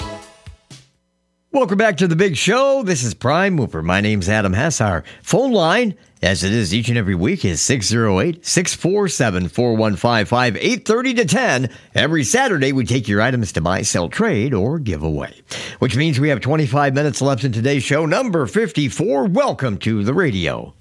Welcome back to the big show. This is Prime Mover. My name's Adam Hess. Our phone line, as it is each and every week, is six oh eight, six four seven, four one five five, eight thirty to ten. Every Saturday, we take your items to buy, sell, trade, or give away, which means we have twenty-five minutes left in today's show, number fifty-four. Welcome to the radio.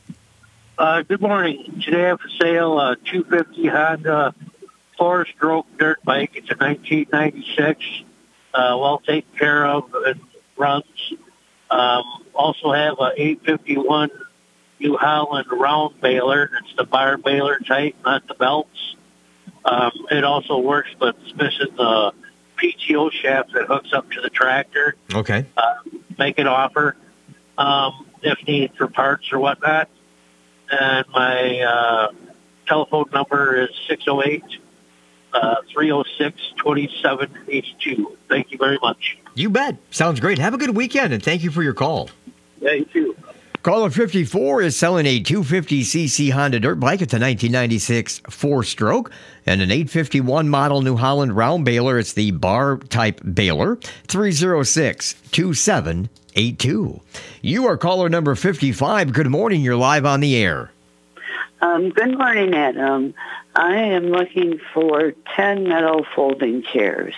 Uh, good morning. Today I have for sale a two fifty Honda four-stroke dirt bike. It's a nineteen ninety-six, uh, well taken care of and runs. Um, also have a eight fifty-one New Holland round baler. It's the bar baler type, not the belts. Um, it also works, but it's missing the P T O shaft that hooks up to the tractor. Okay. Uh, make an offer um, if needed for parts or whatnot. And my uh, telephone number is six oh eight, three oh six, two seven eight two. Thank you very much. You bet. Sounds great. Have a good weekend, and thank you for your call. Yeah, you too. Caller fifty-four is selling a two fifty c c Honda dirt bike. It's a nineteen ninety-six four-stroke and an eight fifty-one model New Holland round baler. It's the bar-type baler. three oh six, two seven eight two. You are caller number fifty-five. Good morning. You're live on the air. Um, good morning, Adam. I am looking for ten metal folding chairs.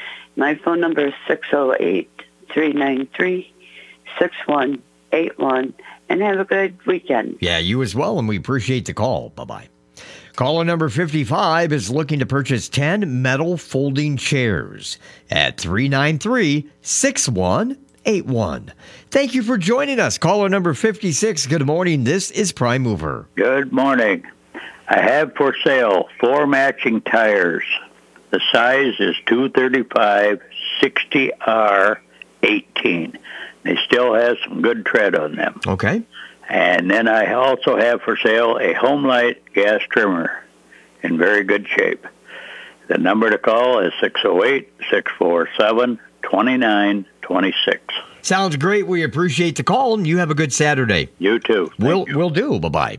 My phone number is six oh eight, three nine three, six one eight one. And have a good weekend. Yeah, you as well, and we appreciate the call. Bye-bye. Caller number fifty-five is looking to purchase ten metal folding chairs at three nine three, six one eight one. Thank you for joining us. Caller number fifty-six, good morning. This is Prime Mover. Good morning. I have for sale four matching tires. The size is two thirty-five sixty R eighteen. They still have some good tread on them. Okay. And then I also have for sale a Homelite gas trimmer in very good shape. The number to call is six oh eight, six four seven, two nine two six. Sounds great. We appreciate the call, and you have a good Saturday. You too. Thank we'll, you. We'll do. Bye-bye.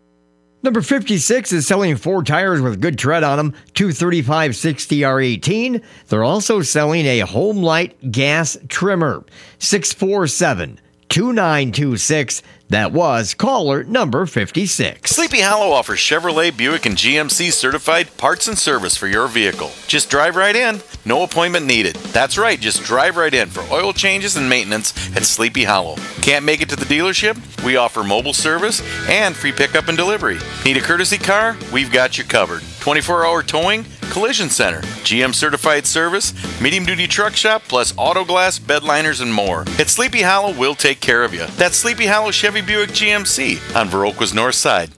Number fifty-six is selling four tires with good tread on them, two thirty-five sixty R eighteen. They're also selling a Homelite gas trimmer, six four seven, two nine two six. That was caller number fifty-six. Sleepy Hollow offers Chevrolet, Buick, and G M C certified parts and service for your vehicle. Just drive right in. No appointment needed. That's right, just drive right in for oil changes and maintenance at Sleepy Hollow. Can't make it to the dealership? We offer mobile service and free pickup and delivery. Need a courtesy car? We've got you covered. twenty-four hour towing, collision center, G M certified service, medium duty truck shop, plus auto glass, bed liners, and more. At Sleepy Hollow, we'll take care of you. That's Sleepy Hollow Chevy Buick G M C on Viroqua's north side.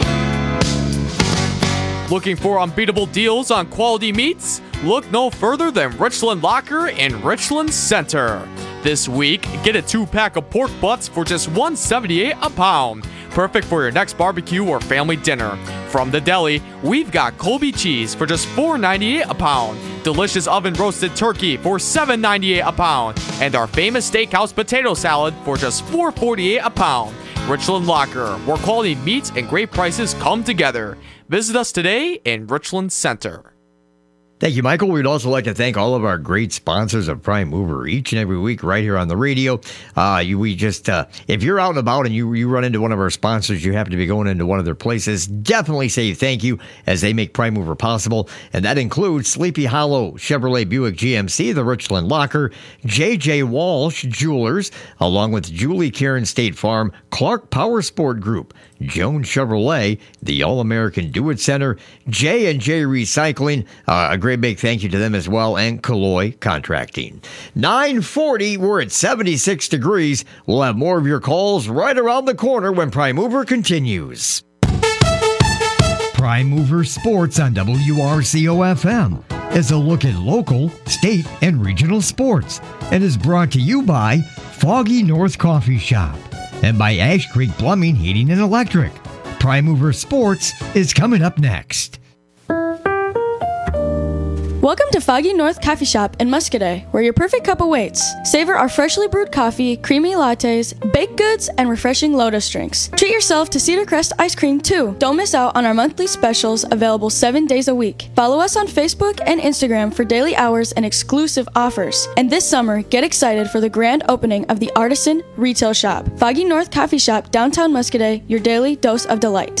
Looking for unbeatable deals on quality meats? Look no further than Richland Locker in Richland Center. This week, get a two-pack of pork butts for just one dollar seventy-eight a pound. perfect for your next barbecue or family dinner. From the deli, we've got Colby cheese for just four ninety-eight a pound, delicious oven roasted turkey for seven ninety-eight a pound, and our famous steakhouse potato salad for just four forty-eight a pound. Richland Locker, where quality meats and great prices come together. Visit us today in Richland Center. Thank you, Michael. We'd also like to thank all of our great sponsors of Prime Mover each and every week right here on the radio. Uh, you, we just, uh, if you're out and about and you, you run into one of our sponsors, you happen to be going into one of their places, definitely say thank you as they make Prime Mover possible. And that includes Sleepy Hollow, Chevrolet Buick G M C, the Richland Locker, J J Walsh Jewelers, along with Julie Karen State Farm, Clark Power Sport Group, Jones Chevrolet, the All-American Do-It Center, J and J Recycling, uh, a great big thank you to them as well, and Calloy Contracting. nine forty, we're at seventy-six degrees. We'll have more of your calls right around the corner when Prime Mover continues. Prime Mover Sports on W R C O F M is a look at local, state, and regional sports, and is brought to you by Foggy North Coffee Shop and by Ash Creek Plumbing, Heating, and Electric. Prime Mover Sports is coming up next. Welcome to Foggy North Coffee Shop in Muscadet, where your perfect cup awaits. Savor our freshly brewed coffee, creamy lattes, baked goods, and refreshing Lotus drinks. Treat yourself to Cedar Crest ice cream, too. Don't miss out on our monthly specials available seven days a week. Follow us on Facebook and Instagram for daily hours and exclusive offers. And this summer, get excited for the grand opening of the Artisan Retail Shop. Foggy North Coffee Shop, downtown Muscadet, your daily dose of delight.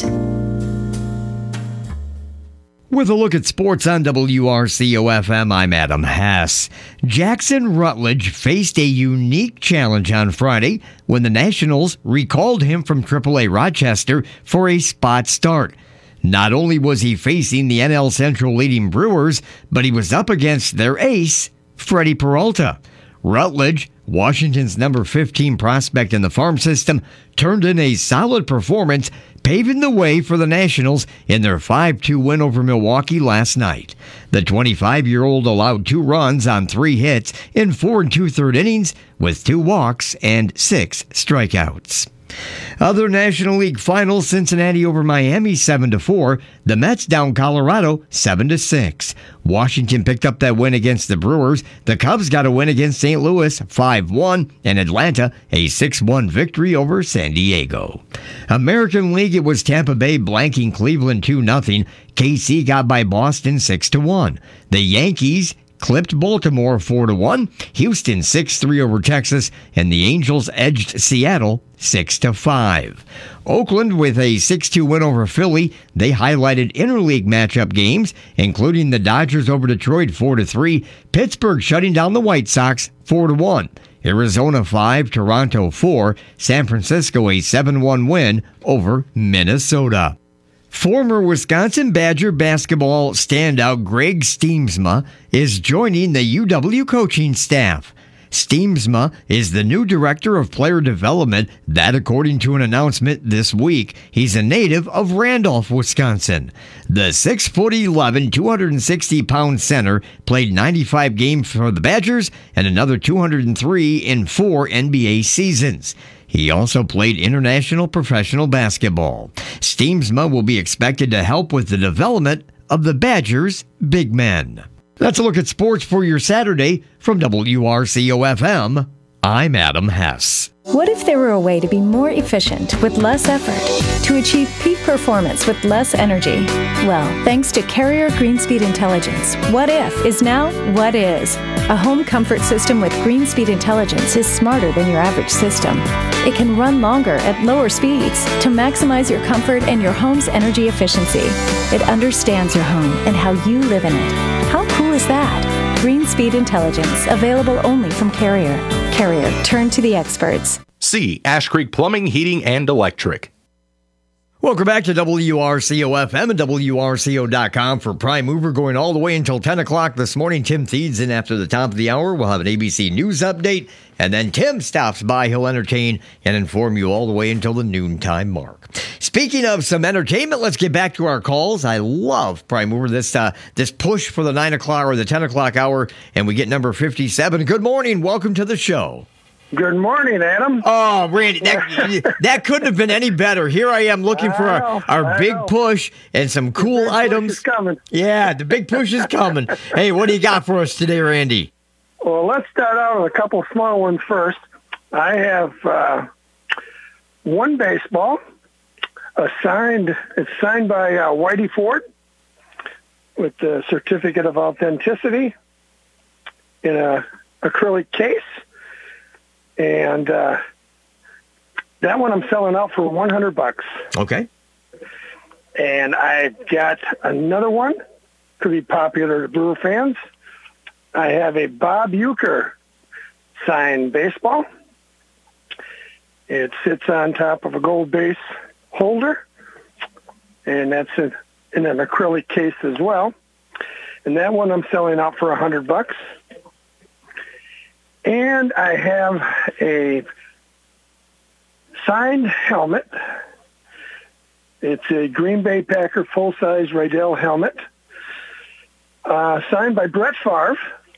With a look at sports on W R C O F M, I'm Adam Hess. Jackson Rutledge faced a unique challenge on Friday when the Nationals recalled him from triple A Rochester for a spot start. Not only was he facing the N L Central leading Brewers, but he was up against their ace, Freddie Peralta. Rutledge, Washington's number fifteen prospect in the farm system, turned in a solid performance, paving the way for the Nationals in their five two win over Milwaukee last night. The twenty-five-year-old allowed two runs on three hits in four and two-third innings with two walks and six strikeouts. Other National League finals, Cincinnati over Miami seven to four, the Mets down Colorado seven to six. Washington picked up that win against the Brewers, the Cubs got a win against Saint Louis five one, and Atlanta a six one victory over San Diego. American League, it was Tampa Bay blanking Cleveland two nothing. K C got by Boston six to one. The Yankees clipped Baltimore four to one, Houston six three over Texas, and the Angels edged Seattle six to five. Oakland with a six two win over Philly. They highlighted interleague matchup games, including the Dodgers over Detroit four to three, Pittsburgh shutting down the White Sox four to one. Arizona five, Toronto four, San Francisco a seven one win over Minnesota. Former Wisconsin Badger basketball standout Greg Steemsma is joining the U W coaching staff. Steemsma is the new director of player development. That, according to an announcement this week, he's a native of Randolph, Wisconsin. The six foot eleven, two hundred sixty pound center played ninety-five games for the Badgers and another two hundred three in four N B A seasons. He also played international professional basketball. Steemsma will be expected to help with the development of the Badgers' big men. That's a look at sports for your Saturday from W R C O F M. I'm Adam Hess. What if there were a way to be more efficient with less effort, to achieve peak performance with less energy? Well, thanks to Carrier Greenspeed Intelligence, What If is now What Is. A home comfort system with Greenspeed Intelligence is smarter than your average system. It can run longer at lower speeds to maximize your comfort and your home's energy efficiency. It understands your home and how you live in it. How cool is that? Greenspeed Intelligence, available only from Carrier. Carrier, turn to the experts. See Ash Creek Plumbing, Heating, and Electric. Welcome back to W R C O F M and W R C O dot com for Prime Mover, going all the way until ten o'clock this morning. Tim Thiedes in after the top of the hour. We'll have an A B C News update, and then Tim stops by. He'll entertain and inform you all the way until the noontime mark. Speaking of some entertainment, let's get back to our calls. I love Prime Mover, this uh, this push for the nine o'clock or the ten o'clock hour, and we get number fifty-seven. Good morning. Welcome to the show. Good morning, Adam. Oh, Randy, that, that couldn't have been any better. Here I am looking for I our, know, our I big know. push and some cool big items. push is coming. Yeah, the big push is coming. Hey, what do you got for us today, Randy? Well, let's start out with a couple small ones first. I have uh, one baseball, a signed. It's signed by uh, Whitey Ford with the certificate of authenticity in a acrylic case. And uh, that one I'm selling out for one hundred bucks. Okay. And I've got another one, could be popular to Brewer fans. I have a Bob Uecker signed baseball. It sits on top of a gold base holder, and that's in, in an acrylic case as well. And that one I'm selling out for one hundred bucks. And I have a signed helmet. It's a Green Bay Packer full-size Rydell helmet, uh, signed by Brett Favre,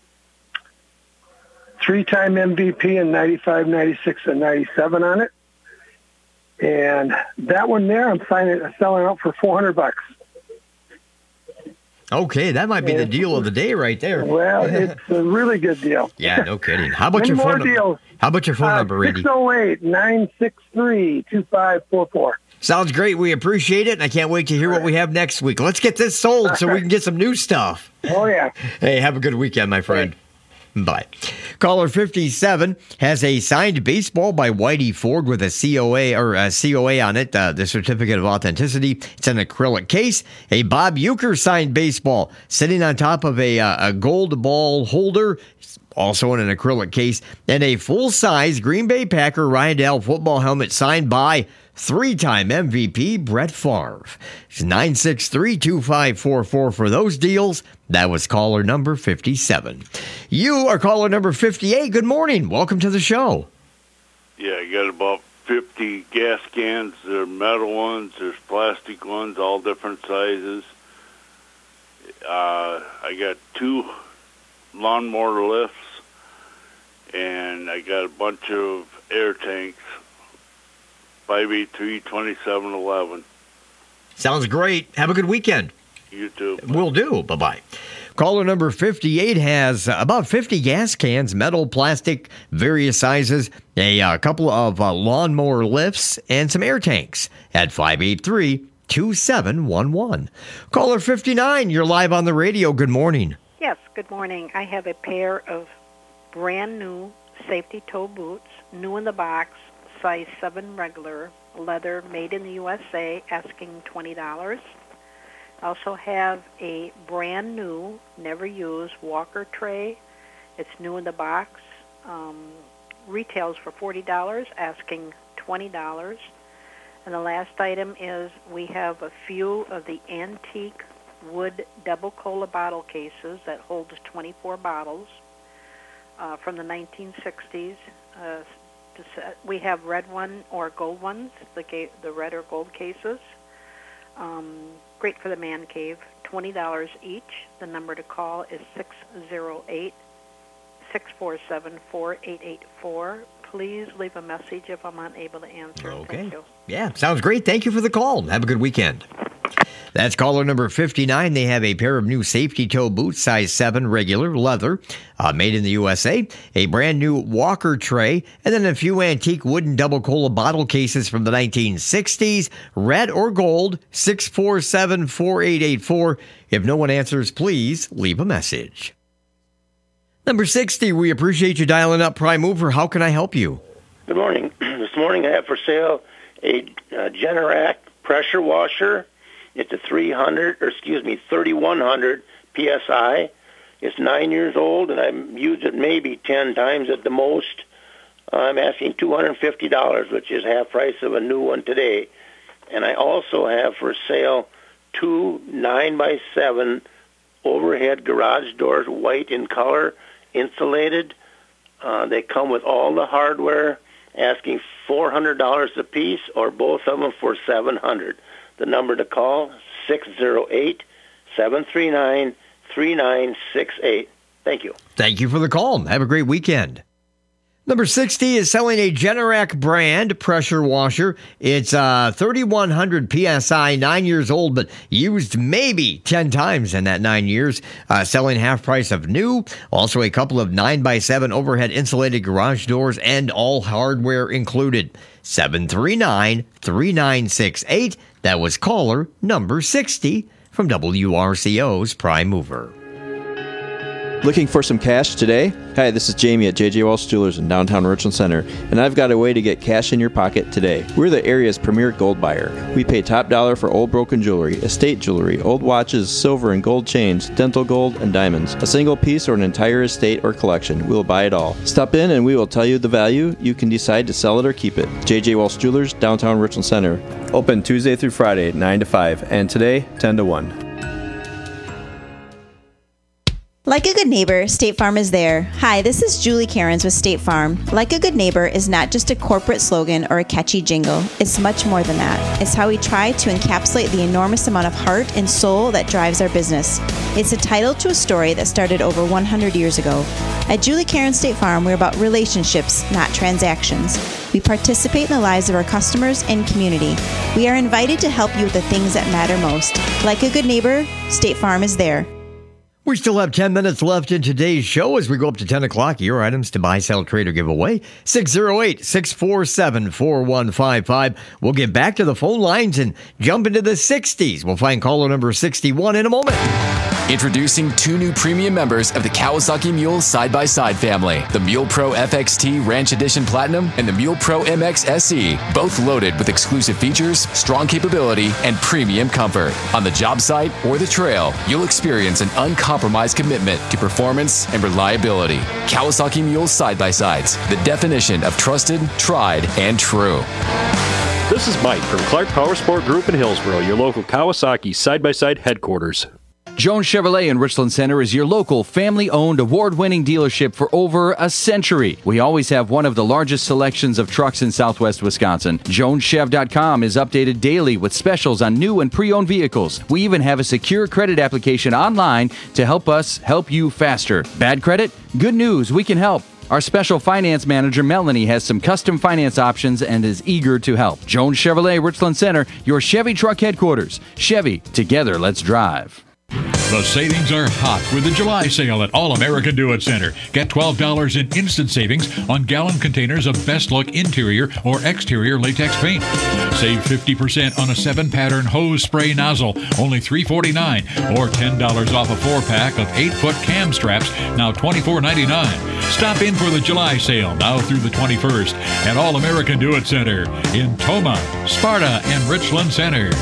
three-time M V P in ninety-five, ninety-six, and ninety-seven on it. And that one there, I'm signing, selling out for four hundred bucks. Okay, that might be the deal of the day right there. Well, it's a really good deal. Yeah, no kidding. How about Many your more phone number? deals. How about your phone Uh, number, Randy? six oh eight, nine six three, two five four four. Sounds great. We appreciate it, and I can't wait to hear what we have next week. Let's get this sold so we can get some new stuff. Oh, yeah. Hey, have a good weekend, my friend. Bye. Caller fifty-seven has a signed baseball by Whitey Ford with a C O A or a C O A on it, uh, the certificate of authenticity. It's an acrylic case. A Bob Uecker signed baseball sitting on top of a, uh, a gold ball holder, also in an acrylic case, and a full-size Green Bay Packer Rydell football helmet signed by three-time M V P Brett Favre. It's nine six three, two five four four for those deals. That was caller number fifty-seven. You are caller number fifty-eight. Good morning. Welcome to the show. Yeah, I got about fifty gas cans. There are metal ones, there's plastic ones, all different sizes. Uh, I got two lawnmower lifts, and I got a bunch of air tanks, five eight three, two seven one one. Sounds great. Have a good weekend. You too. Will do. Bye-bye. Caller number fifty-eight has about fifty gas cans, metal, plastic, various sizes, a uh, couple of uh, lawnmower lifts, and some air tanks at five eight three, two seven one one. Caller fifty-nine, you're live on the radio. Good morning. Yes, good morning. I have a pair of brand new safety toe boots, new in the box, size seven regular, leather, made in the U S A, asking twenty dollars. I also have a brand new, never used walker tray. It's new in the box. Um, retails for forty dollars, asking twenty dollars. And the last item is we have a few of the antique wood double cola bottle cases that holds twenty-four bottles uh, from the nineteen sixties. Uh, to set, we have red one or gold ones, the, ga- the red or gold cases. Um, great for the man cave, twenty dollars each. The number to call is six oh eight, six four seven, four eight eight four. Please leave a message if I'm unable to answer. Okay. Thank you. Yeah, sounds great. Thank you for the call. Have a good weekend. That's caller number fifty-nine. They have a pair of new safety toe boots, size seven, regular, leather, uh, made in the U S A, a brand new walker tray, and then a few antique wooden double cola bottle cases from the nineteen sixties, red or gold, six four seven, four eight eight four. If no one answers, please leave a message. Number sixty, we appreciate you dialing up Prime Mover. How can I help you? Good morning. This morning I have for sale a uh, Generac pressure washer. It's a three hundred, or excuse me, thirty-one hundred P S I. It's nine years old, and I've used it maybe ten times at the most. I'm asking two hundred fifty dollars, which is half price of a new one today. And I also have for sale two nine by seven overhead garage doors, white in color, insulated. Uh, they come with all the hardware, asking four hundred dollars a piece, or both of them for seven hundred dollars. The number to call, six oh eight, seven three nine, three nine six eight. Thank you. Thank you for the call. Have a great weekend. Number sixty is selling a Generac brand pressure washer. It's uh, thirty-one hundred P S I, nine years old, but used maybe ten times in that nine years. Uh, selling half price of new. Also a couple of nine by seven overhead insulated garage doors and all hardware included. seven three nine, three nine six eight. That was caller number sixty from W R C O's Prime Mover. Looking for some cash today? Hi, this is Jamie at J J Walsh Jewelers in downtown Richland Center, and I've got a way to get cash in your pocket today. We're the area's premier gold buyer. We pay top dollar for old broken jewelry, estate jewelry, old watches, silver and gold chains, dental gold, and diamonds. A single piece or an entire estate or collection, we'll buy it all. Stop in and we will tell you the value. You can decide to sell it or keep it. J J Walsh Jewelers, downtown Richland Center. Open Tuesday through Friday, nine to five, and today, ten to one. Like a good neighbor, State Farm is there. Hi, this is Julie Cairns with State Farm. Like a good neighbor is not just a corporate slogan or a catchy jingle. It's much more than that. It's how we try to encapsulate the enormous amount of heart and soul that drives our business. It's a title to a story that started over one hundred years ago. At Julie Cairns State Farm, we're about relationships, not transactions. We participate in the lives of our customers and community. We are invited to help you with the things that matter most. Like a good neighbor, State Farm is there. We still have ten minutes left in today's show as we go up to ten o'clock. Your items to buy, sell, trade, or give away. six oh eight, six four seven, four one five five. We'll get back to the phone lines and jump into the sixties. We'll find caller number sixty-one in a moment. Introducing two new premium members of the Kawasaki Mule side-by-side family, the Mule Pro F X T Ranch Edition Platinum and the Mule Pro M X S E, both loaded with exclusive features, strong capability, and premium comfort. On the job site or the trail, you'll experience an uncompromised commitment to performance and reliability. Kawasaki Mule side-by-sides, the definition of trusted, tried, and true. This is Mike from Clark Power Sport Group in Hillsboro, your local Kawasaki side-by-side headquarters. Jones Chevrolet in Richland Center is your local family-owned, award-winning dealership for over a century. We always have one of the largest selections of trucks in southwest Wisconsin. Jones Chev dot com is updated daily with specials on new and pre-owned vehicles. We even have a secure credit application online to help us help you faster. Bad credit? Good news, we can help. Our special finance manager, Melanie, has some custom finance options and is eager to help. Jones Chevrolet, Richland Center, your Chevy truck headquarters. Chevy, together, let's drive. The savings are hot with the July sale at All American Do-It Center. Get twelve dollars in instant savings on gallon containers of best look interior or exterior latex paint. Save fifty percent on a seven-pattern hose spray nozzle, only three forty-nine, or ten dollars off a four-pack of eight-foot cam straps, now twenty-four ninety-nine. Stop in for the July sale now through the twenty-first at All American Do-It Center in Toma, Sparta, and Richland Center.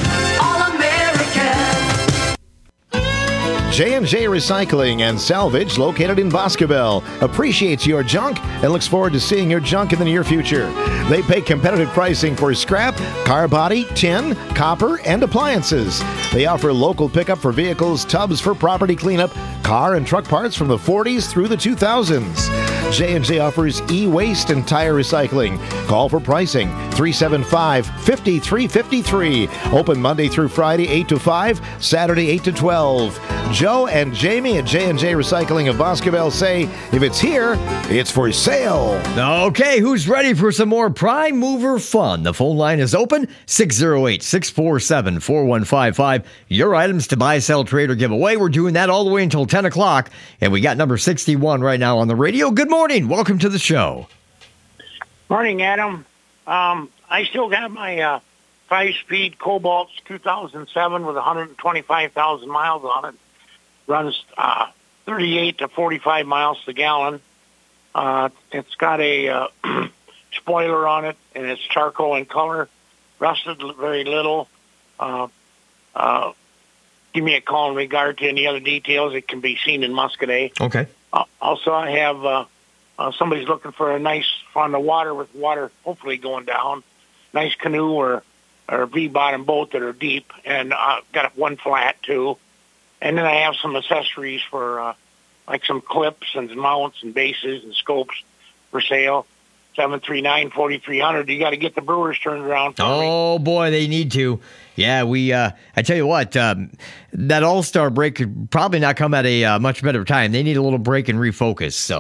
J and J Recycling and Salvage, located in Boscobel, appreciates your junk and looks forward to seeing your junk in the near future. They pay competitive pricing for scrap, car body, tin, copper, and appliances. They offer local pickup for vehicles, tubs for property cleanup, car and truck parts from the forties through the two thousands. J and J offers e-waste and tire recycling. Call for pricing, three seven five, five three five three. Open Monday through Friday, eight to five, Saturday, eight to twelve. Joe and Jamie at J and J Recycling of Boscobel say, if it's here, it's for sale. Okay, who's ready for some more Prime Mover fun? The phone line is open, six oh eight, six four seven, four one five five. Your items to buy, sell, trade, or give away. We're doing that all the way until ten o'clock, and we got number sixty-one right now on the radio. Good morning. Welcome to the show. Morning, Adam. Um, I still got my uh, five-speed Cobalt two thousand seven with one hundred twenty-five thousand miles on it. Runs uh, thirty-eight to forty-five miles a gallon. Uh, it's got a uh, spoiler on it, and it's charcoal in color. Rusted very little. Uh, uh, give me a call in regard to any other details. It can be seen in Muscadet. Okay. Uh, also, I have uh, uh, somebody's looking for a nice on the water with water hopefully going down. Nice canoe or or V-bottom boat that are deep, and uh, got one flat too. And then I have some accessories for uh, like some clips and mounts and bases and scopes for sale. seven three nine, four three zero zero. You got to get the Brewers turned around for Oh, me. boy, they need to. Yeah, we. Uh, I tell you what, um, that All-Star break could probably not come at a uh, much better time. They need a little break and refocus, so.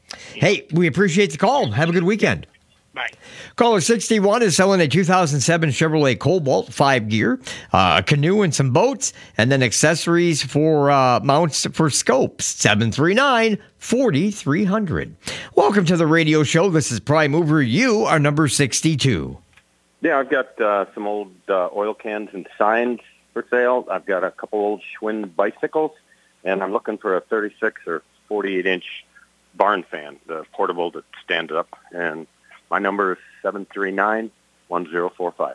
Hey, we appreciate the call. Have a good weekend. Bye. Caller sixty-one is selling a two thousand seven Chevrolet Cobalt five gear, uh, a canoe and some boats, and then accessories for uh, mounts for scopes. seven three nine, four three zero zero. Welcome to the radio show. This is Prime Mover. You are number sixty-two. Yeah, I've got uh, some old uh, oil cans and signs for sale. I've got a couple old Schwinn bicycles, and I'm looking for a thirty-six or forty-eight inch barn fan, the portable that stands up. And my number is seven three nine, one zero four five.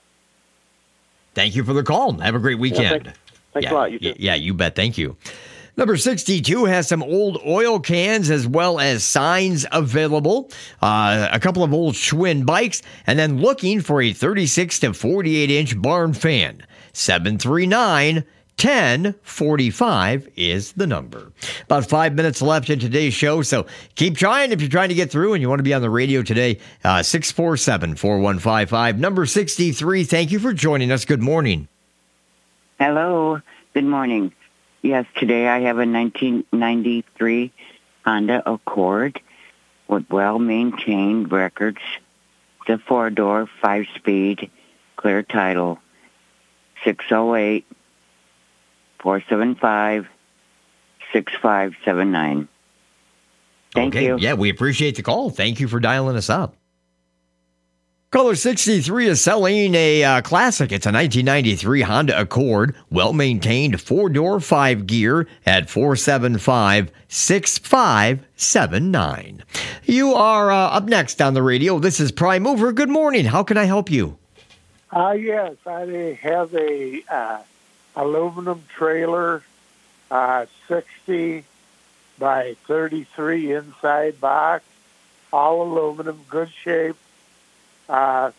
Thank you for the call. Have a great weekend. Yeah, thanks thanks yeah, a lot. You too. Yeah, you bet. Thank you. Number sixty-two has some old oil cans as well as signs available, uh, a couple of old Schwinn bikes, and then looking for a thirty-six to forty-eight inch barn fan. seven three nine, one zero four five is the number. About five minutes left in today's show, so keep trying if you're trying to get through and you want to be on the radio today. Uh, six four seven, four one five five. Number sixty-three, thank you for joining us. Good morning. Hello. Good morning. Yes, today I have a nineteen ninety-three Honda Accord with well-maintained records. It's a four-door, five-speed, clear title. six oh eight, four seven five, six five seven nine. Thank okay. you. Yeah, we appreciate the call. Thank you for dialing us up. Caller sixty-three is selling a uh, classic. It's a nineteen ninety-three Honda Accord, well-maintained four-door, five-gear at four seven five, six five seven nine. You are uh, up next on the radio. This is Prime Mover. Good morning. How can I help you? Uh, yes, I have a uh, aluminum trailer, uh, sixty by thirty-three inside box, all aluminum, good shape. Uh,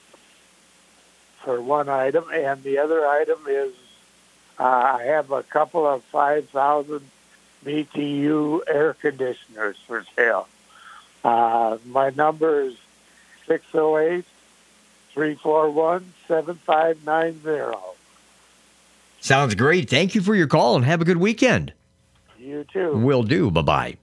for one item, and the other item is uh, I have a couple of five thousand B T U air conditioners for sale. Uh, my number is six oh eight, three four one, seven five nine zero. Sounds great. Thank you for your call and have a good weekend. You too. Will do. Bye-bye.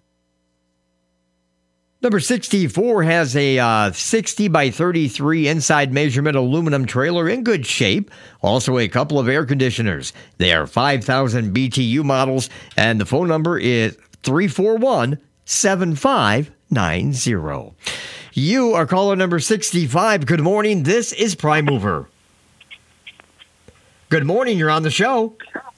Number sixty-four has a uh, sixty by thirty-three inside measurement aluminum trailer in good shape. Also a couple of air conditioners. They are five thousand B T U models, and the phone number is three four one, seven five nine zero. You are caller number sixty-five. Good morning. This is Prime Mover. Good morning. You're on the show.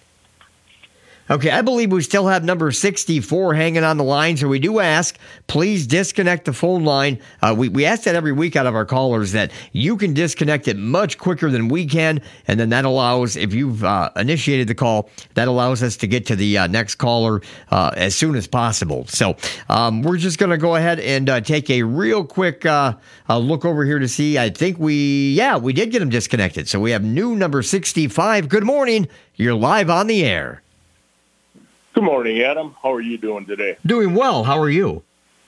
Okay, I believe we still have number sixty-four hanging on the line, so we do ask, please disconnect the phone line. Uh, we, we ask that every week out of our callers, that you can disconnect it much quicker than we can, and then that allows, if you've uh, initiated the call, that allows us to get to the uh, next caller uh, as soon as possible. So um, we're just going to go ahead and uh, take a real quick uh, uh, look over here to see. I think we, yeah, we did get them disconnected. So we have new number sixty-five. Good morning. You're live on the air. Good morning, Adam. How are you doing today? Doing well. How are you?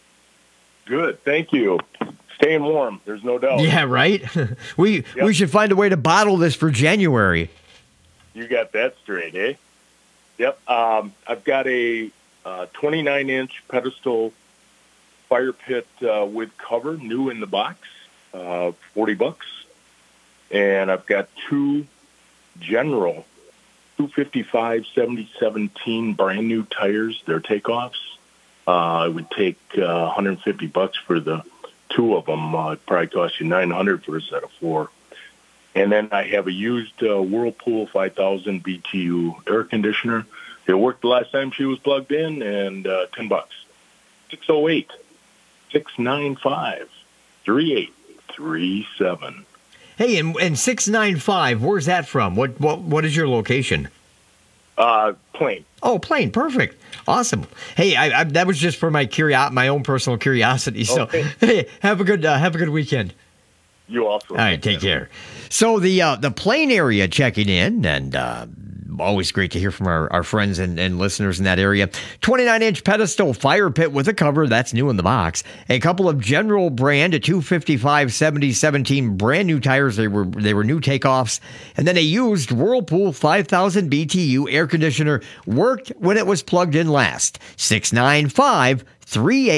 Good, thank you. Staying warm, there's no doubt. Yeah, right? we Yep. we should find a way to bottle this for January. You got that straight, eh? Yep. Um, I've got a uh, twenty-nine inch pedestal fire pit uh, with cover, new in the box, uh, forty bucks. And I've got two General two fifty-five seventy seventeen brand new tires. They're takeoffs. Uh, it would take uh, one hundred fifty bucks for the two of them. Uh, it probably cost you nine hundred for a set of four. And then I have a used uh, Whirlpool five thousand B T U air conditioner. It worked the last time she was plugged in, and uh, ten bucks. six oh eight, six nine five, three eight three seven. Hey, and, and six nine five, where's that from? What what What is your location? Uh, Plain. Oh, Plain. Perfect. Awesome. Hey, I, I, that was just for my curio- my own personal curiosity. So, Okay. hey, have a good uh, have a good weekend. You also. All right, take care. So the uh, the Plain area checking in, and uh, always great to hear from our, our friends and, and listeners in that area. twenty-nine inch pedestal fire pit with a cover, that's new in the box. A couple of General brand, a two fifty-five seventy seventeen brand new tires. They were they were new takeoffs, and then a used Whirlpool five thousand B T U air conditioner, worked when it was plugged in last. six nine five, three eight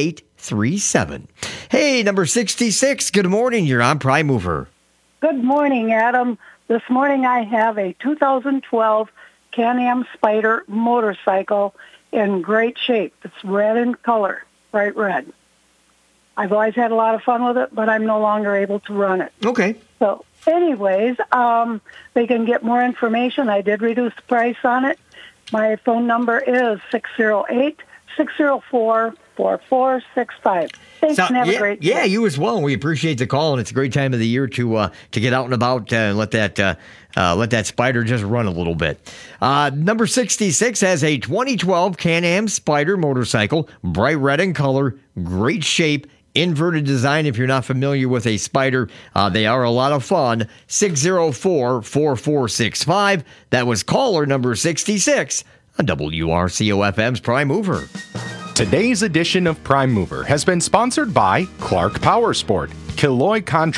three seven. Hey, number sixty-six, good morning. You're on Prime Mover. Good morning, Adam. This morning I have a two thousand twelve Can-Am Spyder motorcycle in great shape. It's red in color, bright red. I've always had a lot of fun with it, but I'm no longer able to run it. Okay. So anyways, um, they can get more information. I did reduce the price on it. My phone number is six oh eight, six oh four, four four six five. Thanks, So- and have yeah, a great day. yeah, you as well. We appreciate the call, and it's a great time of the year to uh, to get out and about uh, and let that uh, uh, let that Spider just run a little bit. Uh, number sixty-six has a twenty twelve Can-Am Spyder motorcycle, bright red in color, great shape, inverted design. If you're not familiar with a Spyder, uh, they are a lot of fun. six oh four, four four six five. That was caller number sixty-six on W R C O F M's Prime Mover. Today's edition of Prime Mover has been sponsored by Clark Power Sport, Killoy Contract.